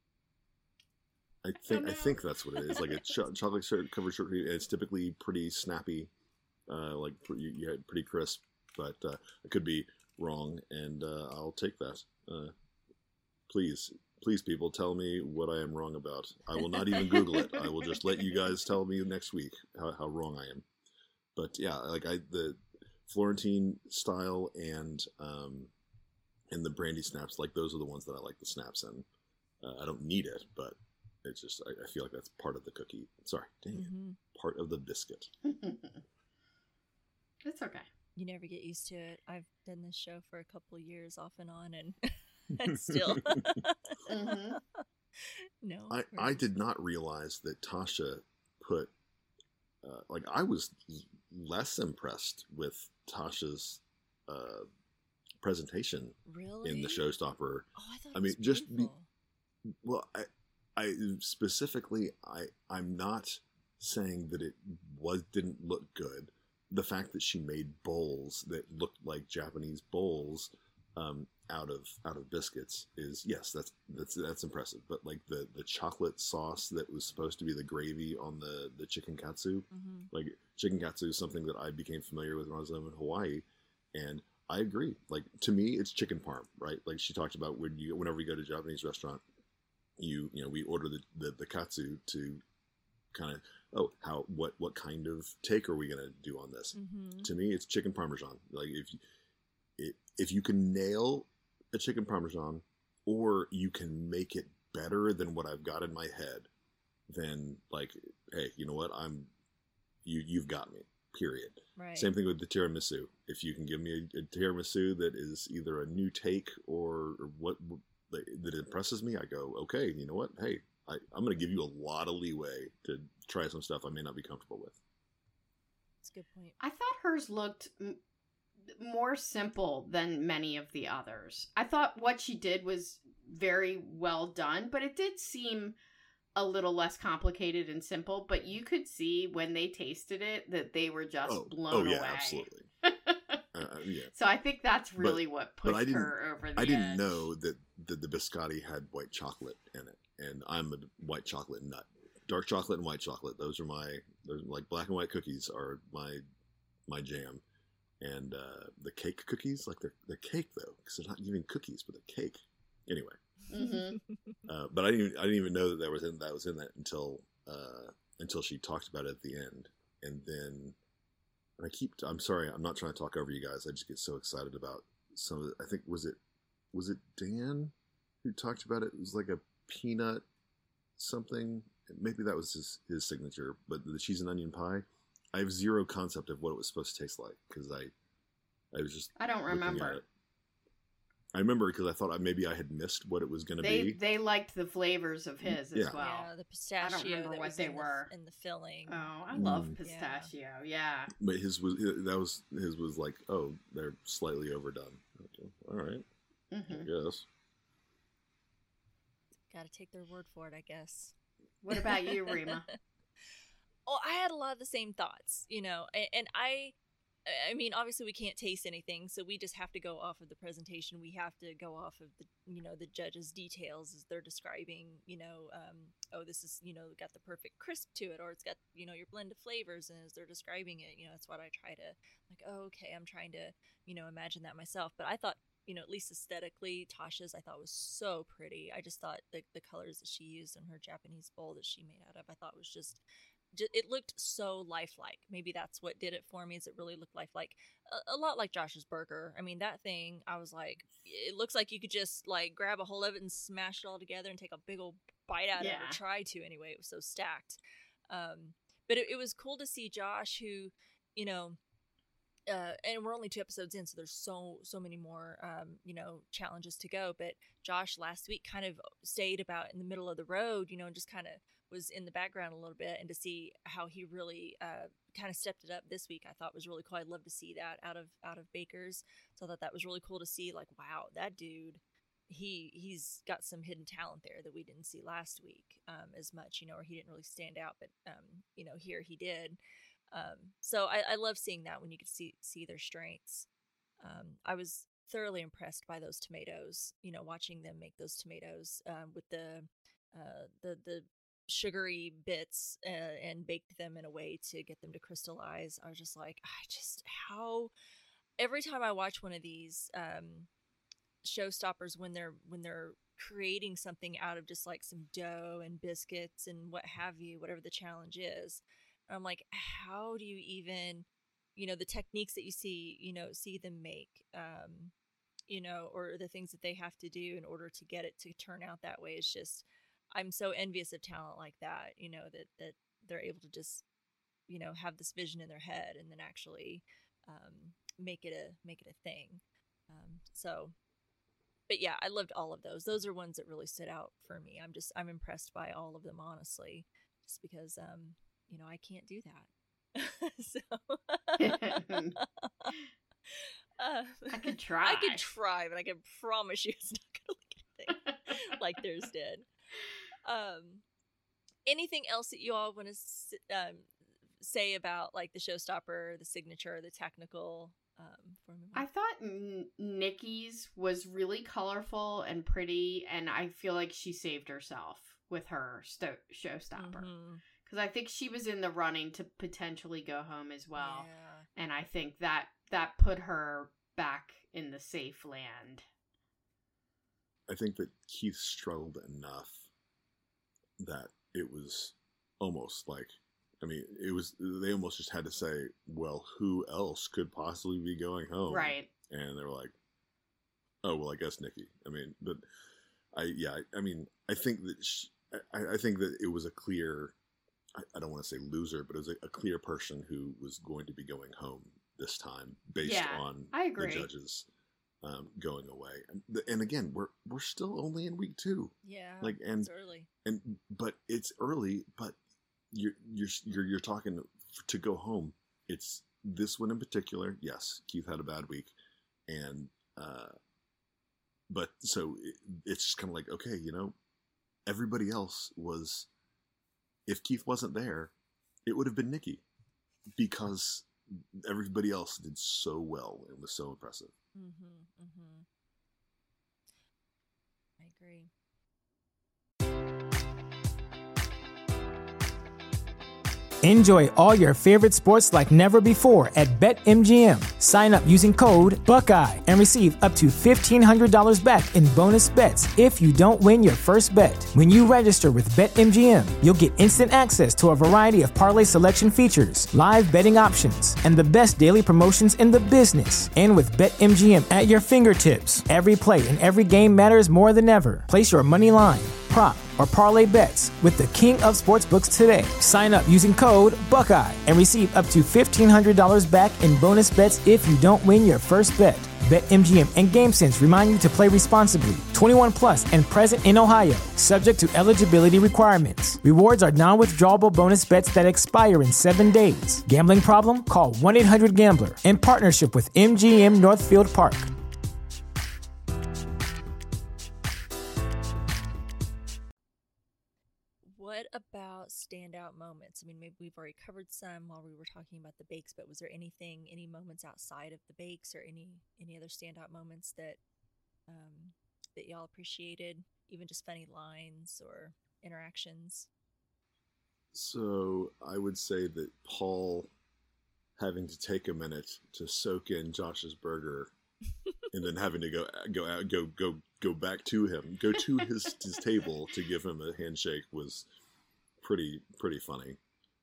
I think I know. think that's what it is. Like a cho- chocolate syrup covered shortbread. It's typically pretty snappy, uh, like pr- you, you had pretty crisp. But uh, I could be wrong, and uh, I'll take that. Uh, please, please, people, tell me what I am wrong about. I will not even Google it. I will just let you guys tell me next week how, how wrong I am. But yeah, like I the Florentine style and um, and the brandy snaps, like those are the ones that I like the snaps in. Uh, I don't need it, but it's just I, I feel like that's part of the cookie. Sorry, dang it, hmm part of the biscuit. It's okay. You never get used to it. I've done this show for a couple years off and on, and and still Mhm. no. I, we're I just- did not realize that Tasha put uh, like I was less impressed with Tasha's uh, presentation really in the Showstopper. Oh, I thought. I it mean, was just be- beautiful. Well, I, I specifically, I I'm not saying that it was didn't look good. The fact that she made bowls that looked like Japanese bowls um, out of out of biscuits is yes, that's that's that's impressive. But like the, the chocolate sauce that was supposed to be the gravy on the, the chicken katsu, Mm-hmm. like chicken katsu is something that I became familiar with when I was living in Hawaii, and I agree. Like to me, it's chicken parm, right? Like she talked about when you whenever you go to a Japanese restaurant, you you know we order the the, the katsu to kind of oh how what what kind of take are we gonna do on this? Mm-hmm. To me, it's chicken parmesan. Like if you, it, if you can nail a chicken parmesan, or you can make it better than what I've got in my head, then like hey, you know what? I'm you you've got me. Period. Right. Same thing with the tiramisu. If you can give me a, a tiramisu that is either a new take or, or what that, that impresses me, I go okay. You know what? Hey. I, I'm going to give you a lot of leeway to try some stuff I may not be comfortable with. That's a good point. I thought hers looked m- more simple than many of the others. I thought what she did was very well done, but it did seem a little less complicated and simple. But you could see when they tasted it that they were just Oh, blown oh yeah, away. absolutely. uh, yeah. So I think that's really But- what but I pushed didn't- her over the I didn't edge. know that, that the biscotti had white chocolate in it, and I'm a white chocolate nut. Dark chocolate and white chocolate; those are my, those are like black and white cookies are my my jam. And uh, the cake cookies, like they're they're cake though, because they're not even cookies, but they're cake. Anyway, Mhm. uh, but I didn't even, I didn't even know that that was in that was in that until uh, until she talked about it at the end, and then and I keep I'm sorry I'm not trying to talk over you guys. I just get so excited about some of the, I think was it was it Dan who talked about it? It was like a peanut something. Maybe that was his his signature, but the cheese and onion pie. I have zero concept of what it was supposed to taste like because I I was just I don't looking at remember. it. I remember because I thought I, maybe I had missed what it was going to They be. they liked the flavors of his Yeah. as well. Yeah, the pistachio. remember that what was they in were. The, in the filling. Oh, I love Mm. pistachio. Yeah. But his was that was his was like, oh, they're slightly overdone. Okay. All right, I hmm guess. Got to take their word for it, I guess. What about you, Rima? Oh, I had a lot of the same thoughts, you know, and, and I, I mean, obviously we can't taste anything, so we just have to go off of the presentation. We have to go off of the, you know, the judge's details as they're describing, you know, um, oh, this is, you know, got the perfect crisp to it, or it's got, you know, your blend of flavors, and as they're describing it, you know, that's what I try to, like, oh, okay, I'm trying to, you know, imagine that myself. But I thought, you know, at least aesthetically, Tasha's I thought was so pretty. I just thought the the colors that she used in her Japanese bowl that she made out of, I thought was just it looked so lifelike. Maybe that's what did it for me, is it really looked lifelike. A, a lot like Josh's burger. I mean, that thing, I was like, it looks like you could just like grab a hold of it and smash it all together and take a big old bite out of it, Yeah. or try to anyway. It was so stacked. Um, but it, it was cool to see Josh, who, you know, uh, and we're only two episodes in, so there's so so many more, um, you know, challenges to go. But Josh last week kind of stayed about in the middle of the road, you know, and just kind of was in the background a little bit. And to see how he really uh, kind of stepped it up this week, I thought was really cool. I'd love to see that out of out of Baker's. So I thought that was really cool to see. Like, wow, that dude, he he's got some hidden talent there that we didn't see last week um, as much, you know, or he didn't really stand out. But um, you know, here he did. Um, so I, I love seeing that when you could see see their strengths. Um, I was thoroughly impressed by those tomatoes. You know, watching them make those tomatoes um, with the uh, the the sugary bits uh, and baked them in a way to get them to crystallize. I was just like, I just how every time I watch one of these um, showstoppers when they're when they're creating something out of just like some dough and biscuits and what have you, whatever the challenge is. I'm like, how do you even, you know, the techniques that you see, you know, see them make, um, you know, or the things that they have to do in order to get it to turn out that way is just, I'm so envious of talent like that, you know, that, that they're able to just, you know, have this vision in their head and then actually um, make it a, make it a thing. Um, so, but yeah, I loved all of those. Those are ones that really stood out for me. I'm just, I'm impressed by all of them, honestly, just because, um, you know, I can't do that. so uh, I could try. I could try, but I can promise you it's not going to look anything like theirs did. um, anything else that you all want to um, say about like the showstopper, the signature, the technical um, formula? I thought N- Nikki's was really colorful and pretty, and I feel like she saved herself with her sto- showstopper. Mm-hmm. Because I think she was in the running to potentially go home as well. Yeah. And I think that that put her back in the safe land. I think that Keith struggled enough that it was almost like, I mean, it was, they almost just had to say, well, who else could possibly be going home? Right. And they were like, oh, well, I guess Nikki. I mean, but I, yeah, I, I mean, I think that, she, I, I think that it was a clear, I, I don't want to say loser, but it was a, a clear person who was going to be going home this time based Yeah, on I agree. the judges um, going away. And, and again, we're, we're still only in week two. Yeah. Like, and, it's early. and, but it's early, but you're, you're, you're, you're talking to go home. It's this one in particular. Yes. Keith had a bad week. And, uh, but so it, it's just kind of like, okay, you know, everybody else was, if Keith wasn't there, it would have been Nikki because everybody else did so well and was so impressive. Mm-hmm, mm-hmm. I agree. Enjoy all your favorite sports like never before at BetMGM. Sign up using code Buckeye and receive up to fifteen hundred dollars back in bonus bets if you don't win your first bet. When you register with BetMGM, you'll get instant access to a variety of parlay selection features, live betting options, and the best daily promotions in the business. And with BetMGM at your fingertips, every play and every game matters more than ever. Place your money line, prop, or parlay bets with the king of sportsbooks today. Sign up using code Buckeye and receive up to fifteen hundred dollars back in bonus bets if you don't win your first bet. BetMGM and GameSense remind you to play responsibly. twenty-one plus and present in Ohio, subject to eligibility requirements. Rewards are non-withdrawable bonus bets that expire in seven days. Gambling problem? Call one eight hundred gambler in partnership with M G M Northfield Park. What about standout moments? I mean, maybe we've already covered some while we were talking about the bakes, but was there anything, any moments outside of the bakes, or any any other standout moments that um, that y'all appreciated? Even just funny lines or interactions. So I would say that Paul having to take a minute to soak in Josh's burger, and then having to go go out go go go back to him, go to his his table to give him a handshake was pretty pretty funny.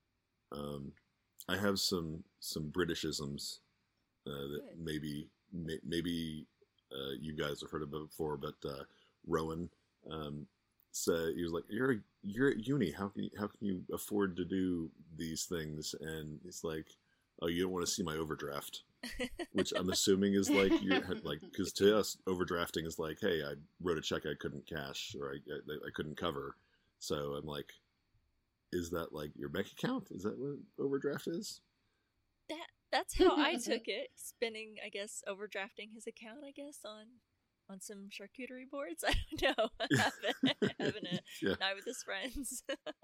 Um, I have some some Britishisms uh, that Good. maybe may, maybe uh, you guys have heard of before, but uh, Rowan um, said he was like, "You're you're at uni. How can you, how can you afford to do these things?" And he's like, "Oh, you don't want to see my overdraft." Which I'm assuming is like you're like, because to us overdrafting is like, hey, I wrote a check I couldn't cash or I, I I couldn't cover, so I'm like, is that like your bank account? Is that what overdraft is? That that's how I took it. Spending, I guess, overdrafting his account, I guess, on on some charcuterie boards. I don't know. having, having a Yeah. night with his friends.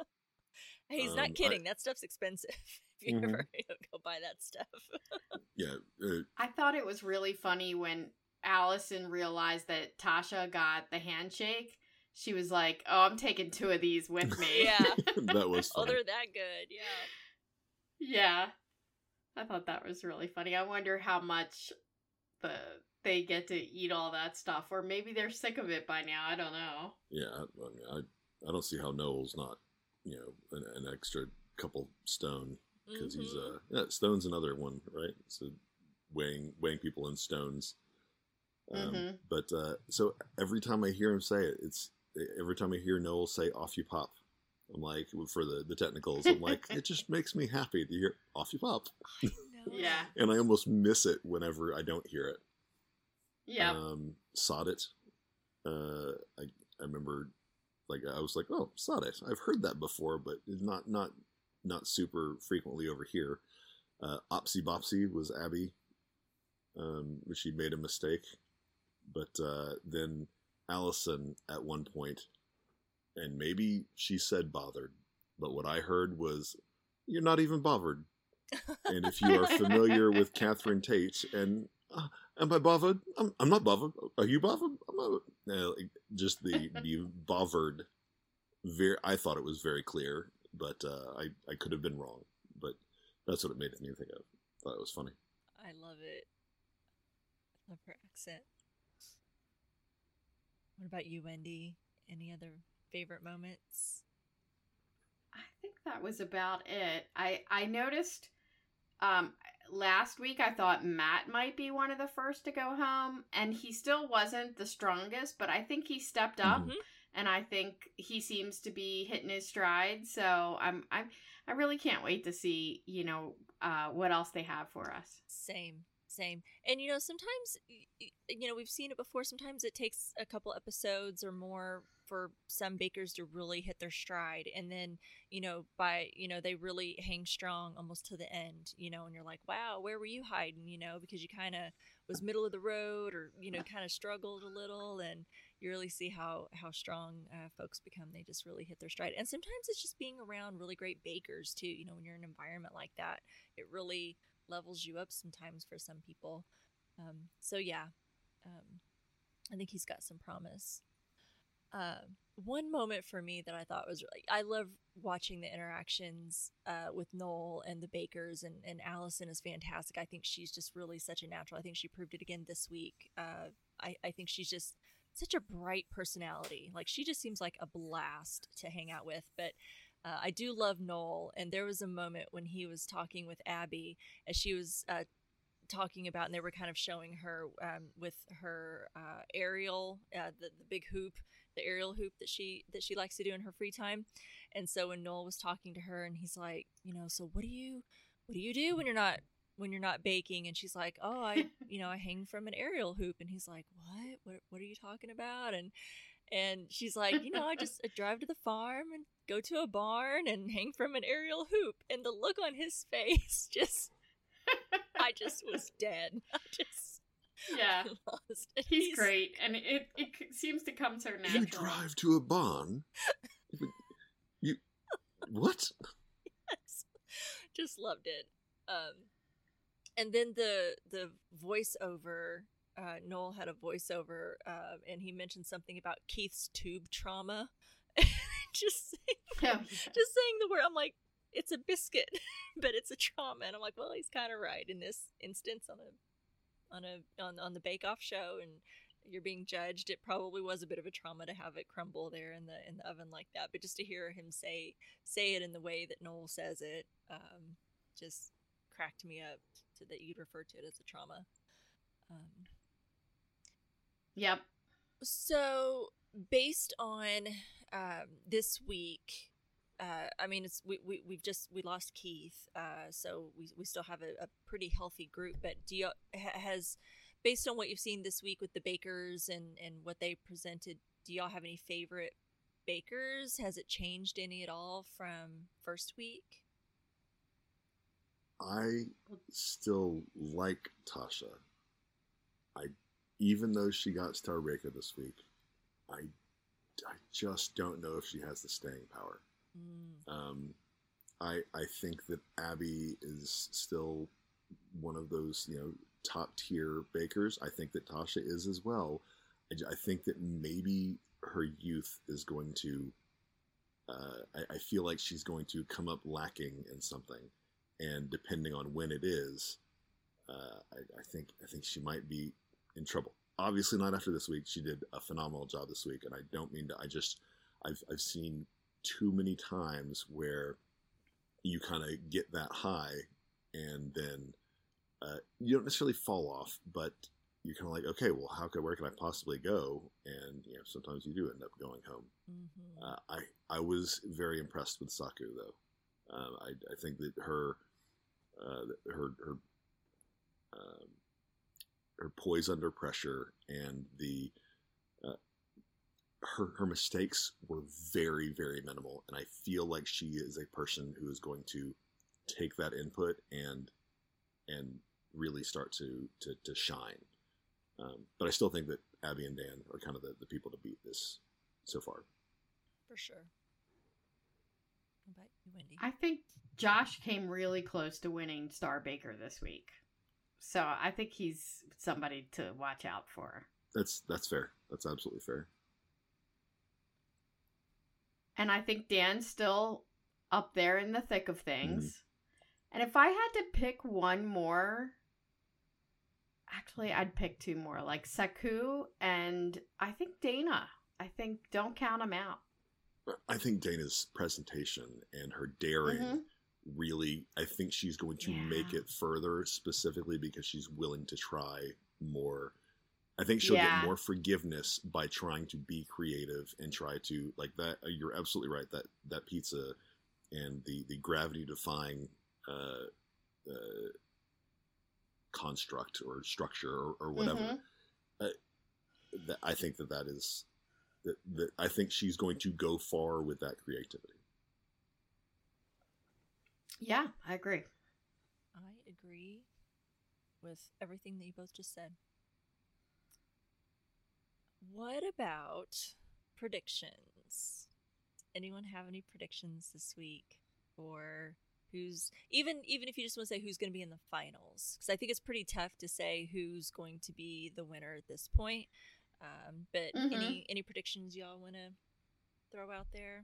He's Um, not kidding. I- that stuff's expensive. If you Mhm. ever go buy that stuff. Yeah, uh, I thought it was really funny when Allison realized that Tasha got the handshake. She was like, "Oh, I'm taking two of these with me." Yeah. that was Oh, funny. they're that good. Yeah. Yeah. I thought that was really funny. I wonder how much the they get to eat all that stuff, or maybe they're sick of it by now. I don't know. Yeah, I, I mean, I I don't see how Noel's not, you know, an, an extra couple stone because he's Mhm. uh yeah, stone's another one, right? So weighing weighing people in stones. Um, Mhm. But uh, so every time I hear him say it, it's every time I hear Noel say "off you pop," I'm like, for the the technicals, I'm like, it just makes me happy to hear "off you pop," I know. Yeah. and I almost miss it whenever I don't hear it. Yeah. Um, Sod it. Uh, I I remember, like I was like, oh, Sod it. I've heard that before, but not not not super frequently over here. Uh, Opsy Bopsy was Abby, um, which she made a mistake, but uh, then Allison at one point and maybe she said bothered, but what I heard was, "You're not even bothered." And if you are familiar with Catherine Tate, and uh, am I bothered? I'm, I'm not bothered. Are you bothered? I'm not. Uh, just the the bothered. Very, I thought it was very clear, but uh, I I could have been wrong. But that's what it made me think of. Thought it was funny. I love it. I love her accent. What about you, Wendy? Any other favorite moments? I think that was about it. I I noticed um last week I thought Matt might be one of the first to go home, and he still wasn't the strongest, but I think he stepped up. Mm-hmm. And I think he seems to be hitting his stride. So I'm I'm I really can't wait to see, you know, uh, what else they have for us. Same, same. And you know, sometimes you know, we've seen it before. Sometimes it takes a couple episodes or more for some bakers to really hit their stride, and then, you know, by, you know, they really hang strong almost to the end, you know, and you're like, wow, where were you hiding, you know, because you kind of was middle of the road, or, you know, kind of struggled a little, and you really see how how strong uh, folks become. They just really hit their stride. And sometimes it's just being around really great bakers too. You know, when you're in an environment like that, it really levels you up sometimes for some people. Um, so yeah, um, I think he's got some promise. Uh, one moment for me that I thought was really, I love watching the interactions uh, with Noel and the bakers, and, and Allison is fantastic. I think she's just really such a natural. I think she proved it again this week. Uh, I, I think she's just such a bright personality. Like, she just seems like a blast to hang out with. But uh, I do love Noel, and there was a moment when he was talking with Abby as she was uh, talking about, and they were kind of showing her um, with her uh, aerial, uh, the the big hoop, the aerial hoop that she that she likes to do in her free time. And so when Noel was talking to her, and he's like, you know, so what do you what do you do when you're not when you're not baking? And she's like, oh, I you know I hang from an aerial hoop. And he's like, what what what are you talking about? And and she's like, you know, I just I drive to the farm and go to a barn and hang from an aerial hoop. And the look on his face, just I just was dead. I just yeah, lost. He's, He's great, and it it seems to come so natural. You drive to a barn? You what? Yes, just loved it. Um, and then the the voiceover. Uh, Noel had a voiceover, uh, and he mentioned something about Keith's tube trauma. just saying, oh, yeah. just saying the word. I'm like, it's a biscuit, but it's a trauma. And I'm like, well, he's kind of right in this instance on a, on a, on, on the Bake Off show, and you're being judged. It probably was a bit of a trauma to have it crumble there in the, in the oven like that. But just to hear him say, say it in the way that Noel says it, um, just cracked me up to that you'd refer to it as a trauma. Um, Yep. So based on, um, this week, Uh, I mean, it's we, we we've just we lost Keith, uh, so we we still have a, a pretty healthy group. But do you has based on what you've seen this week with the bakers and and what they presented, do y'all have any favorite bakers? Has it changed any at all from first week? I still like Tasha. I even though she got Star Baker this week, I I just don't know if she has the staying power. Mm. Um, I I think that Abby is still one of those, you know, top tier bakers. I think that Tasha is as well. I, I think that maybe her youth is going to. Uh, I, I feel like she's going to come up lacking in something, and depending on when it is, uh, I, I think I think she might be in trouble. Obviously, not after this week. She did a phenomenal job this week, and I don't mean to. I just I've I've seen too many times where you kind of get that high and then uh, you don't necessarily fall off, but you're kind of like, okay, well, how could, where can I possibly go? And, you know, sometimes you do end up going home. Mm-hmm. Uh, I, I was very impressed with Saku though. Um, I, I think that her, uh, her, her, um, her poise under pressure and the, Her her mistakes were very, very minimal, and I feel like she is a person who is going to take that input and and really start to to, to shine. Um, but I still think that Abby and Dan are kind of the, the people to beat this so far. For sure. How about you, Wendy? I think Josh came really close to winning Star Baker this week. So I think he's somebody to watch out for. That's that's fair. That's absolutely fair. And I think Dan's still up there in the thick of things. Mm-hmm. And if I had to pick one more, actually I'd pick two more, like Saku and I think Dana. I think don't count him out. I think Dana's presentation and her daring Mm-hmm. really, I think she's going to Yeah. make it further, specifically because she's willing to try more. I think she'll Yeah. get more forgiveness by trying to be creative and try to, like that. You're absolutely right. That, that pizza and the, the gravity defying uh, uh, construct or structure or, or whatever. Mhm. Uh, that, I think that that is, that, that I think she's going to go far with that creativity. Yeah, I agree. I agree with everything that you both just said. What about predictions? Anyone have any predictions this week? Or who's even even if you just want to say who's going to be in the finals? Because I think it's pretty tough to say who's going to be the winner at this point. Um, but Mhm. any any predictions y'all want to throw out there?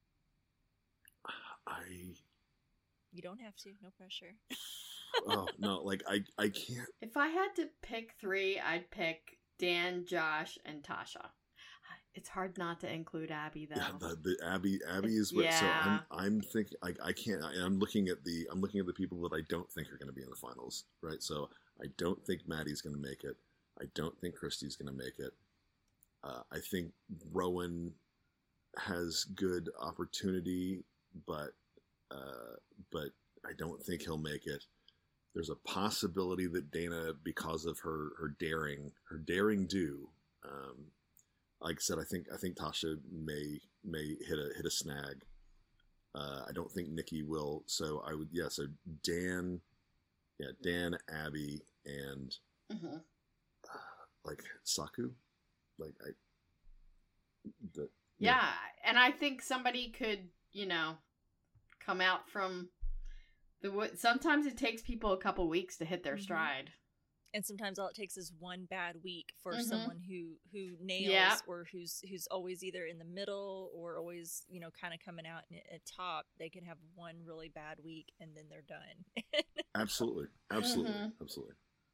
I You don't have to. No pressure. oh no, like I I can't. If I had to pick three, I'd pick Dan, Josh, and Tasha. It's hard not to include Abby though. Yeah, the, the Abby Abby is what. So Yeah. I'm I'm thinking I I can't. I, I'm looking at the I'm looking at the people that I don't think are going to be in the finals. Right. So I don't think Maddie's going to make it. I don't think Christy's going to make it. Uh, I think Rowan has good opportunity, but uh, but I don't think he'll make it. There's a possibility that Dana, because of her her daring, her daring do, um, like I said, I think I think Tasha may may hit a hit a snag. Uh, I don't think Nikki will. So I would yeah. So Dan, yeah, Dan, Abby, and Mm-hmm. uh, like Saku, like I. The, Yeah, and I think somebody could, you know, come out from the wood. Sometimes it takes people a couple weeks to hit their Mhm. stride. And sometimes all it takes is one bad week for Mhm. someone who who nails Yeah. or who's who's always either in the middle or always, you know, kind of coming out in- at top. They can have one really bad week and then they're done. Absolutely, absolutely, Mhm. absolutely.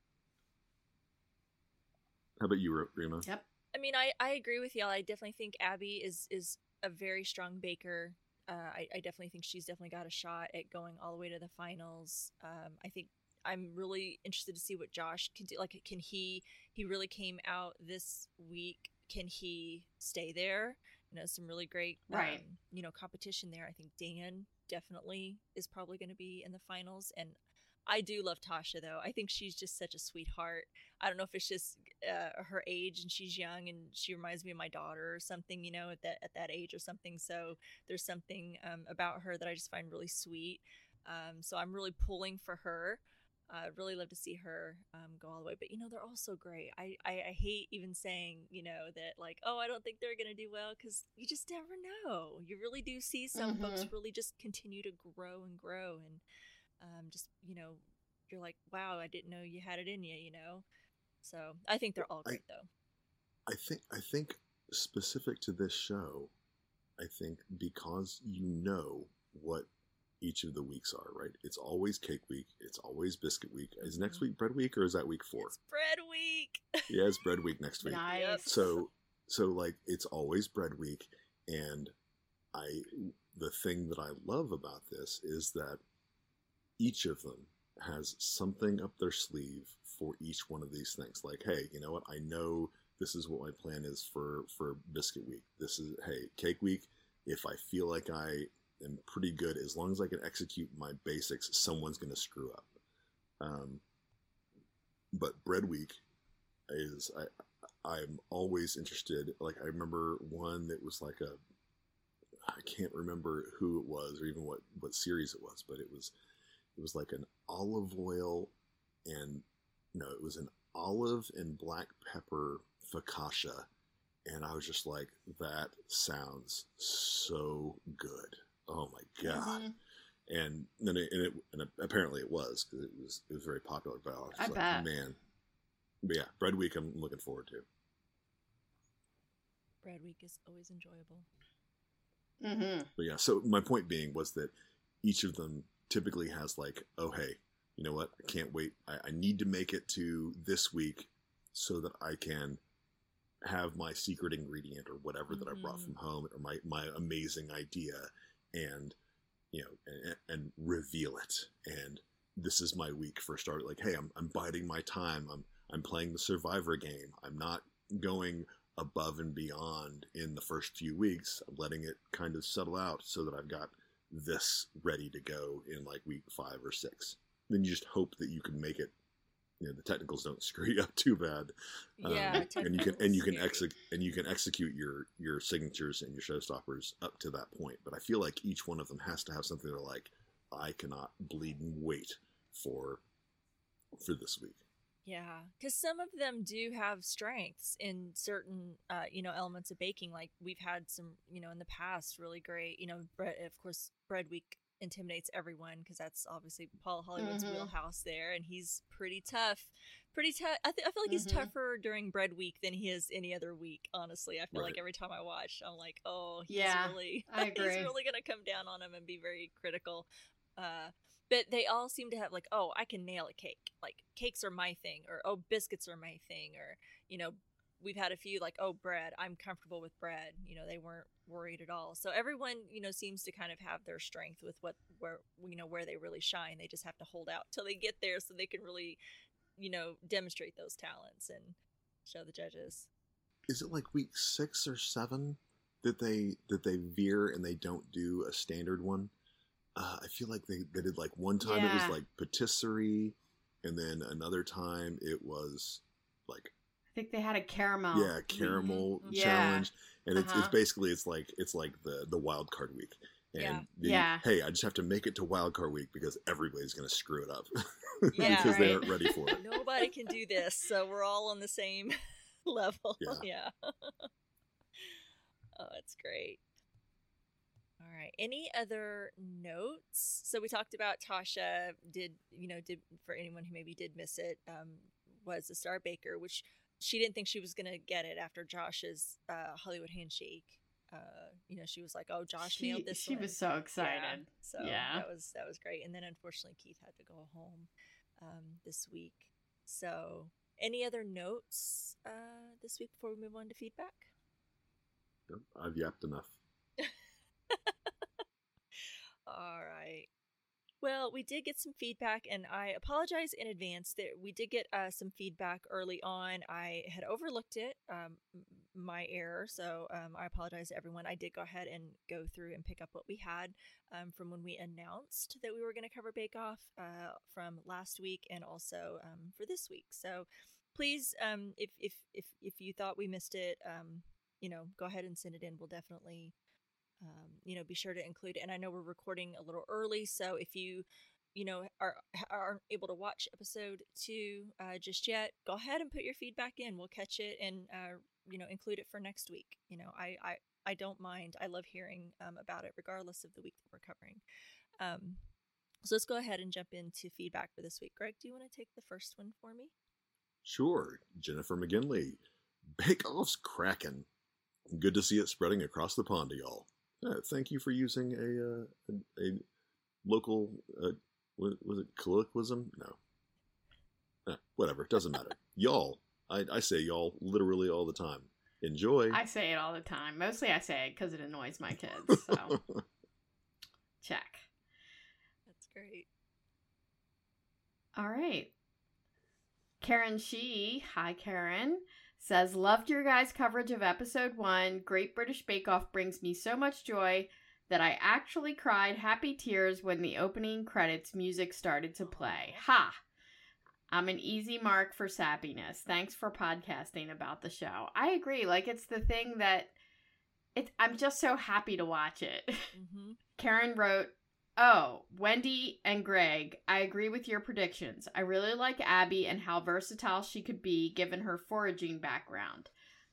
How about you, Rima? Yep. I mean, I, I agree with y'all. I definitely think Abby is is a very strong baker. Uh, I, I definitely think she's definitely got a shot at going all the way to the finals. Um, I think I'm really interested to see what Josh can do. Like, can he, he really came out this week. Can he stay there? You know, some really great, Right. um, you know, competition there. I think Dan definitely is probably going to be in the finals. And I do love Tasha, though. I think she's just such a sweetheart. I don't know if it's just uh, her age and she's young and she reminds me of my daughter or something, you know, at that at that age or something. So there's something um, about her that I just find really sweet. Um, so I'm really pulling for her. I'd uh, really love to see her um, go all the way. But, you know, they're all so great. I, I, I hate even saying, you know, that like, oh, I don't think they're going to do well because you just never know. You really do see some Mhm. folks really just continue to grow and grow and um, just, you know, you're like, wow, I didn't know you had it in you, you know? So I think they're all I- great, though. I think I think specific to this show, I think because you know what each of the weeks are, right? It's always cake week. It's always biscuit week. Is next week bread week or is that week four? It's bread week. Yeah, it's bread week next week. Nice. So so like it's always bread week, and I the thing that I love about this is that each of them has something up their sleeve for each one of these things. Like, hey, you know what? I know this is what my plan is for for biscuit week. This is hey, cake week. If I feel like I am pretty good, as long as I can execute my basics, someone's going to screw up. Um, but bread week is I I'm always interested. Like I remember one that was like a I can't remember who it was or even what what series it was, but it was it was like an olive oil and no, it was an olive and black pepper focaccia, and I was just like, that sounds so good. Oh my God. Mm-hmm. And then it, and it, and it, apparently it was, because it was, it was very popular, but I was I like, bet. man, but yeah, Bread Week I'm looking forward to. Bread Week is always enjoyable. Mm-hmm. But yeah, so my point being was that each of them typically has like, oh, hey, you know what? I can't wait. I, I need to make it to this week so that I can have my secret ingredient or whatever mm-hmm. that I brought from home, or my, my amazing idea, and, you know, and, and reveal it. And this is my week for start. Like, hey, I'm, I'm biding my time. I'm, I'm playing the Survivor game. I'm not going above and beyond in the first few weeks. I'm letting it kind of settle out so that I've got this ready to go in like week five or six. Then you just hope that you can make it. You know, the technicals don't screw you up too bad. Yeah, um, and you can and you can execute and you can execute your your signatures and your showstoppers up to that point. But I feel like each one of them has to have something that like, I cannot bleed and wait for for this week. Yeah, because some of them do have strengths in certain, uh, you know, elements of baking. Like we've had some, you know, in the past, really great, you know, bread. Of course, Bread Week intimidates everyone because that's obviously Paul Hollywood's mm-hmm. wheelhouse there, and he's pretty tough, pretty tough. I, th- I feel like he's mm-hmm. tougher during Bread Week than he is any other week. Honestly, I feel right. like every time I watch, I'm like, oh, he's yeah, really, I agree. he's really gonna come down on him and be very critical. Uh, But they all seem to have like, oh, I can nail a cake. Like cakes are my thing, or oh, biscuits are my thing, or you know, we've had a few like, oh, bread. I'm comfortable with bread. You know, they weren't worried at all. So everyone, you know, seems to kind of have their strength with what where you know where they really shine. They just have to hold out till they get there, so they can really, you know, demonstrate those talents and show the judges. Is it like week six or seven that they that they veer and they don't do a standard one? Uh, I feel like they, they did like one time yeah. it was like patisserie, and then another time it was like I think they had a caramel yeah caramel mm-hmm. challenge, yeah. and it's uh-huh. it's basically it's like it's like the the wild card week, and yeah. the, yeah. hey, I just have to make it to wild card week because everybody's gonna screw it up yeah, because right. they aren't ready for it. Nobody can do this, so we're all on the same level. Yeah. yeah. Oh, it's great. All right. Any other notes? So we talked about Tasha did, you know, did for anyone who maybe did miss it, um, was a star baker, which she didn't think she was going to get it after Josh's uh, Hollywood handshake. Uh, you know, she was like, "Oh, Josh she, nailed this." She one. was so excited. Yeah. So yeah. that was that was great. And then unfortunately, Keith had to go home um, this week. So, any other notes uh, this week before we move on to feedback? I've yapped enough. All right. Well, we did get some feedback, and I apologize in advance that we did get uh, some feedback early on. I had overlooked it, um, my error, so um, I apologize to everyone. I did go ahead and go through and pick up what we had um, from when we announced that we were going to cover Bake Off uh, from last week and also um, for this week. So please, um, if, if, if, if you thought we missed it, um, you know, go ahead and send it in. We'll definitely Um, you know, be sure to include it. And I know we're recording a little early, so if you, you know, are aren't able to watch episode two uh, just yet, go ahead and put your feedback in. We'll catch it and uh, you know, include it for next week. You know, I I, I don't mind. I love hearing um, about it, regardless of the week that we're covering. Um, so let's go ahead and jump into feedback for this week. Greg, do you want to take the first one for me? Sure, Jennifer McGinley. Bake Off's crackin'. Good to see it spreading across the pond to y'all. Uh, thank you for using a uh, a, a local, uh, was, was it colloquialism? No. Eh, whatever, doesn't matter. Y'all. I, I say y'all literally all the time. Enjoy. I say it all the time. Mostly I say it because it annoys my kids. So, check. That's great. All right. Karen Shee. Hi, Karen. Says, loved your guys' coverage of episode one. Great British Bake Off brings me so much joy that I actually cried happy tears when the opening credits music started to play. Ha! I'm an easy mark for sappiness. Thanks for podcasting about the show. I agree. Like, it's the thing that it, I'm just so happy to watch it. Mm-hmm. Karen wrote, oh, Wendy and Greg, I agree with your predictions. I really like Abby and how versatile she could be given her foraging background.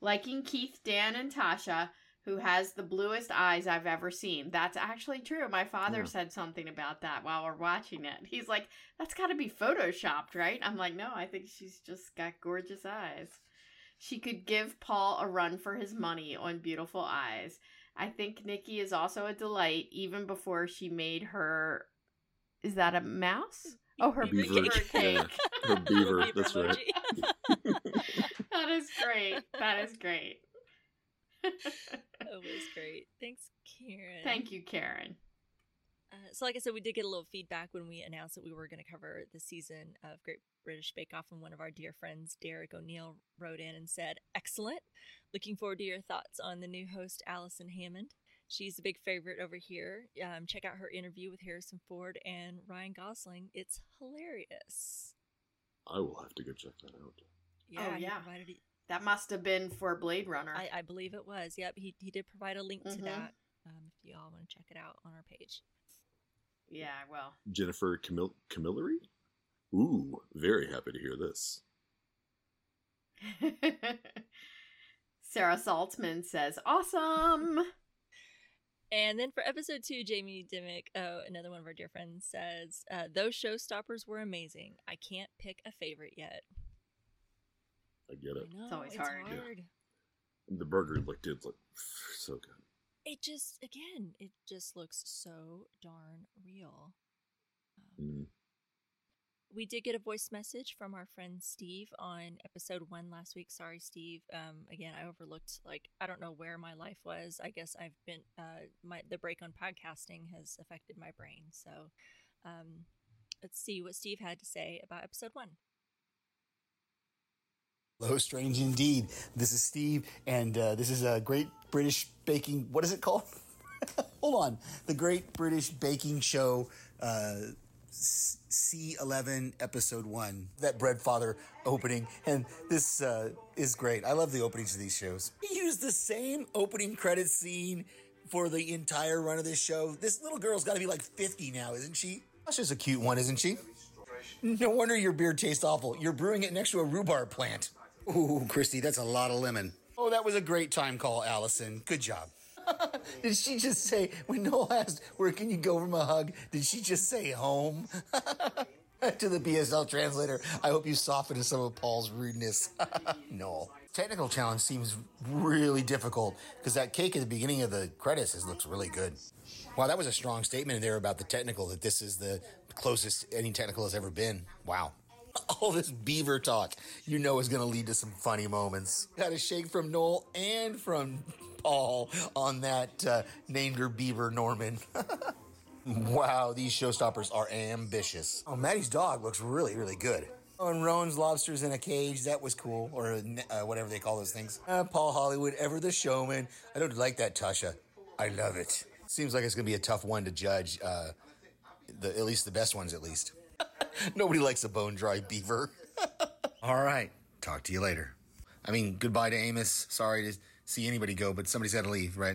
Liking Keith, Dan, and Tasha, who has the bluest eyes I've ever seen. That's actually true. My father Yeah. said something about that while we're watching it. He's like, that's got to be photoshopped, right? I'm like, no, I think she's just got gorgeous eyes. She could give Paul a run for his money on beautiful eyes. I think Nikki is also a delight even before she made her... Is that a mouse? Oh, her Beaver beaver cake. cake. Yeah. Her beaver, that's right. emoji. That is great. That is great. That was great. Thanks, Karen. Thank you, Karen. Uh, so, like I said, we did get a little feedback when we announced that we were going to cover the season of Great British Bake Off, and one of our dear friends, Derek O'Neill, wrote in and said, "Excellent. Looking forward to your thoughts on the new host, Allison Hammond. She's a big favorite over here. Um, check out her interview with Harrison Ford and Ryan Gosling. It's hilarious." I will have to go check that out. Yeah, Oh, he yeah. provided it- That must have been for Blade Runner. I, I believe it was. Yep, he he did provide a link to Mhm. that. Um, if you all want to check it out on our page. Yeah, well. Jennifer Camil- Camilleri? Ooh, very happy to hear this. Sarah Saltzman says, awesome. And then for episode two, Jamie Dimmick, oh, another one of our dear friends, says, uh, those showstoppers were amazing. I can't pick a favorite yet. I get it. I know, It's always hard. Yeah. hard. The burger looked did look so good. It just, again, it just looks so darn real. Um, Mm. We did get a voice message from our friend Steve on episode one last week. Sorry, Steve. Um, again, I overlooked, like, I don't know where my life was. I guess I've been, uh, my the break on podcasting has affected my brain. So um, let's see what Steve had to say about episode one. Hello, strange indeed. This is Steve, and uh, this is a Great British Baking. What is it called? Hold on, the Great British Baking Show, uh, C eleven, episode one. That Breadfather opening, and this uh, is great. I love the openings of these shows. We use the same opening credit scene for the entire run of this show. This little girl's got to be like fifty now, isn't she? Tasha's a cute one, isn't she? No wonder your beer tastes awful. You're brewing it next to a rhubarb plant. Ooh, Christy, that's a lot of lemon. Oh, that was a great time call, Allison. Good job. Did she just say, when Noel asked, where can you go from a hug, did she just say home? To the B S L translator, I hope you softened some of Paul's rudeness. Noel. Technical challenge seems really difficult because that cake at the beginning of the credits is, looks really good. Wow, that was a strong statement in there about the technical, that this is the closest any technical has ever been. Wow. All this beaver talk, you know, is going to lead to some funny moments. Got a shake from Noel and from Paul on that uh, named her Beaver Norman. Wow, these showstoppers are ambitious. Oh, Maddie's dog looks really, really good. Oh, and Rowan's lobsters in a cage, that was cool. Or uh, whatever they call those things. Uh, Paul Hollywood, ever the showman. I don't like that, Tasha. I love it. Seems like it's going to be a tough one to judge. Uh, the at least the best ones, at least. Nobody likes a bone-dry beaver. All right. Talk to you later. I mean, goodbye to Amos. Sorry to see anybody go, but somebody's got to leave, right?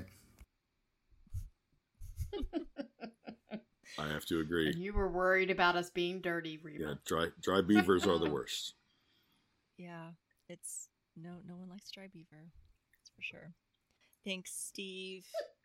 I have to agree. And you were worried about us being dirty, Reba. Yeah, dry dry beavers are the worst. Yeah, it's no no one likes dry beaver. That's for sure. Thanks, Steve.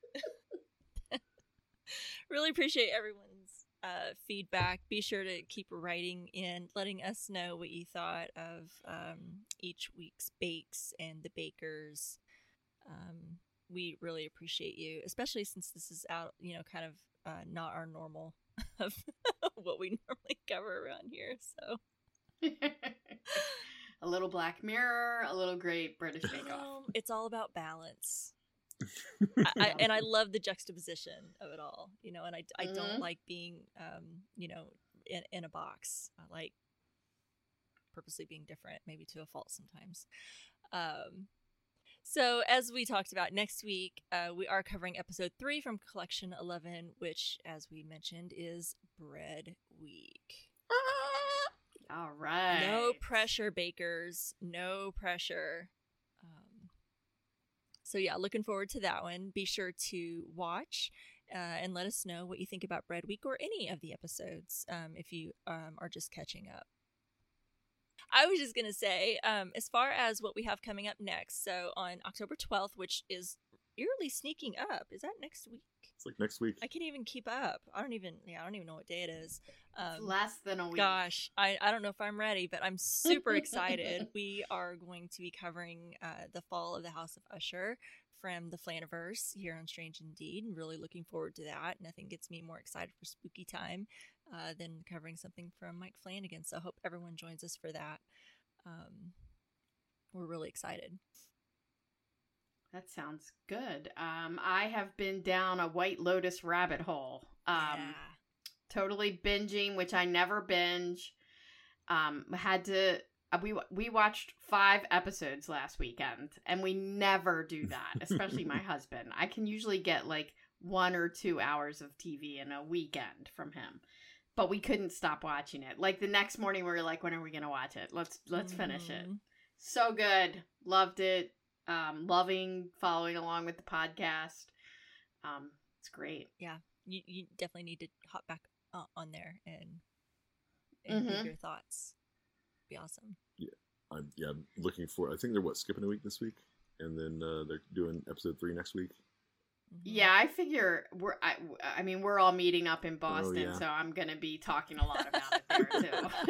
Really appreciate everyone's uh, feedback. Be sure to keep writing in, letting us know what you thought of um, each week's bakes and the bakers. Um, we really appreciate you, especially since this is out, you know, kind of uh, not our normal of what we normally cover around here. So A little Black Mirror, a little Great British Bake Off. um, it's all about balance. I, I, and I love the juxtaposition of it all, you know, and I, I Mhm. don't like being, um, you know, in, in a box. I like purposely being different, maybe to a fault sometimes. Um, so as we talked about next week, uh, we are covering episode three from collection eleven, which, as we mentioned, is Bread Week. All right. No pressure, bakers. No pressure. Um, so yeah, looking forward to that one. Be sure to watch uh, and let us know what you think about Bread Week or any of the episodes um, if you um, are just catching up. I was just gonna say, um, as far as what we have coming up next, so on October twelfth, which is eerily sneaking up, is that next week? It's like next week. I can't even keep up. I don't even, yeah, I don't even know what day it is. It's Um, less than a week. Gosh, I, I don't know if I'm ready, but I'm super excited. We are going to be covering uh, the fall of the House of Usher from the Flaniverse here on Strange Indeed. And really looking forward to that. Nothing gets me more excited for spooky time uh, than covering something from Mike Flanagan. So I hope everyone joins us for that. Um, we're really excited. That sounds good. Um, I have been down a White Lotus rabbit hole. Um, yeah. Totally binging, which I never binge. Um, had to. Uh, we we watched five episodes last weekend, and we never do that. Especially my husband. I can usually get like one or two hours of T V in a weekend from him, but we couldn't stop watching it. Like the next morning, we were like, "When are we gonna watch it? Let's let's finish it." Mhm. So good, loved it. Um, loving following along with the podcast. Um, it's great. Yeah, you, you definitely need to hop back uh, on there and, and give Mhm. your thoughts. Be awesome. I'm yeah, I'm looking for. I think they're what skipping a week this week, and then uh, they're doing episode three next week. Mhm. Yeah, I figure we're. I, I mean, we're all meeting up in Boston, yeah. so I'm gonna be talking a lot about it there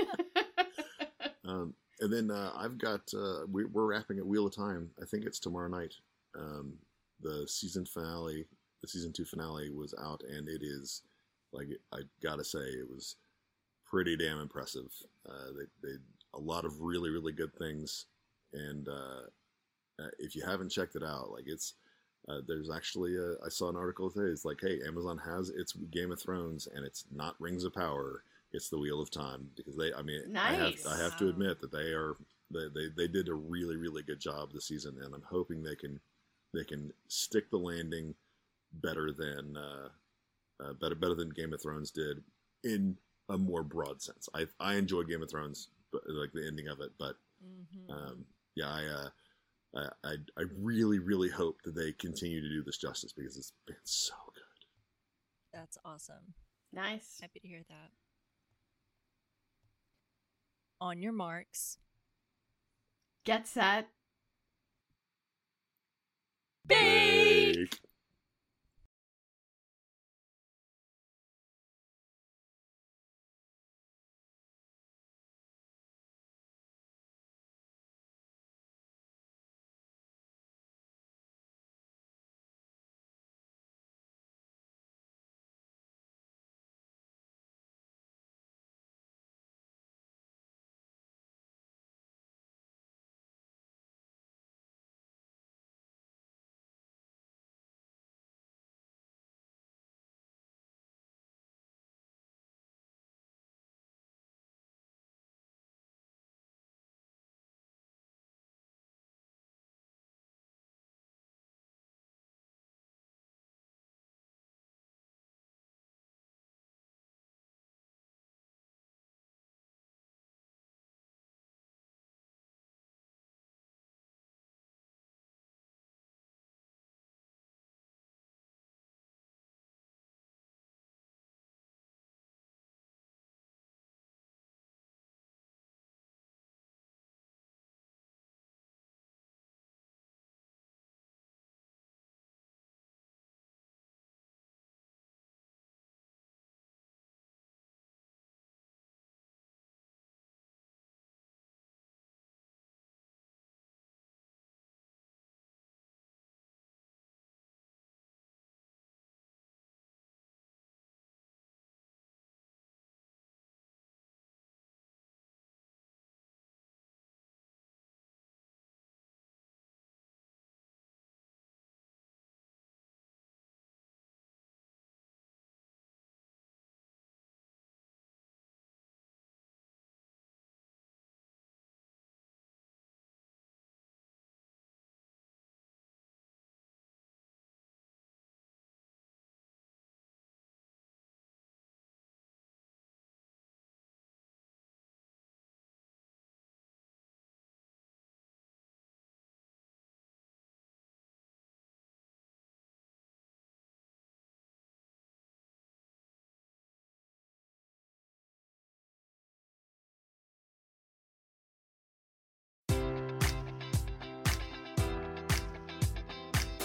too. Um, and then uh, I've got uh, we, we're wrapping at Wheel of Time. I think it's tomorrow night. Um, the season finale, the season two finale was out, and it is like I gotta say it was pretty damn impressive. Uh, they they a lot of really really good things, and uh, uh, if you haven't checked it out, like it's uh, there's actually a, I saw an article today. It's like, hey, Amazon has its Game of Thrones, and it's not Rings of Power. It's the Wheel of Time, because they. I mean, Nice. I have I have to Wow. admit that they are they, they they did a really really good job this season, and I'm hoping they can they can stick the landing better than uh, uh, better better than Game of Thrones did in a more broad sense. I I enjoy Game of Thrones, but like the ending of it, but Mhm. um, yeah, I, uh, I I I really really hope that they continue to do this justice, because it's been so good. That's awesome. Nice. Happy to hear that. On your marks. Get set. Bake.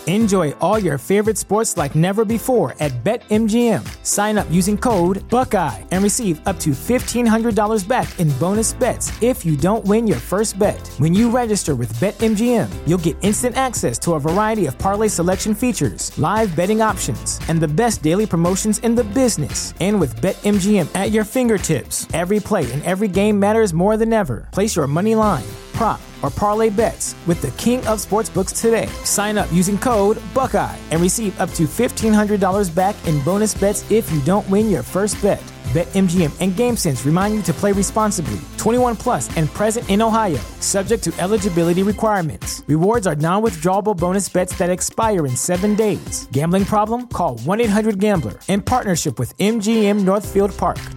Enjoy all your favorite sports like never before at BetMGM. Sign up using code Buckeye and receive up to fifteen hundred dollars back in bonus bets if you don't win your first bet. When you register with BetMGM, you'll get instant access to a variety of parlay selection features, live betting options, and the best daily promotions in the business. And with BetMGM at your fingertips, every play and every game matters more than ever. Place your money line, prop, or parlay bets with the king of sportsbooks today. Sign up using code Buckeye and receive up to fifteen hundred dollars back in bonus bets if you don't win your first bet. BetMGM and GameSense remind you to play responsibly. twenty-one plus and present in Ohio, subject to eligibility requirements. Rewards are non-withdrawable bonus bets that expire in seven days. Gambling problem? Call one eight hundred gambler in partnership with M G M Northfield Park.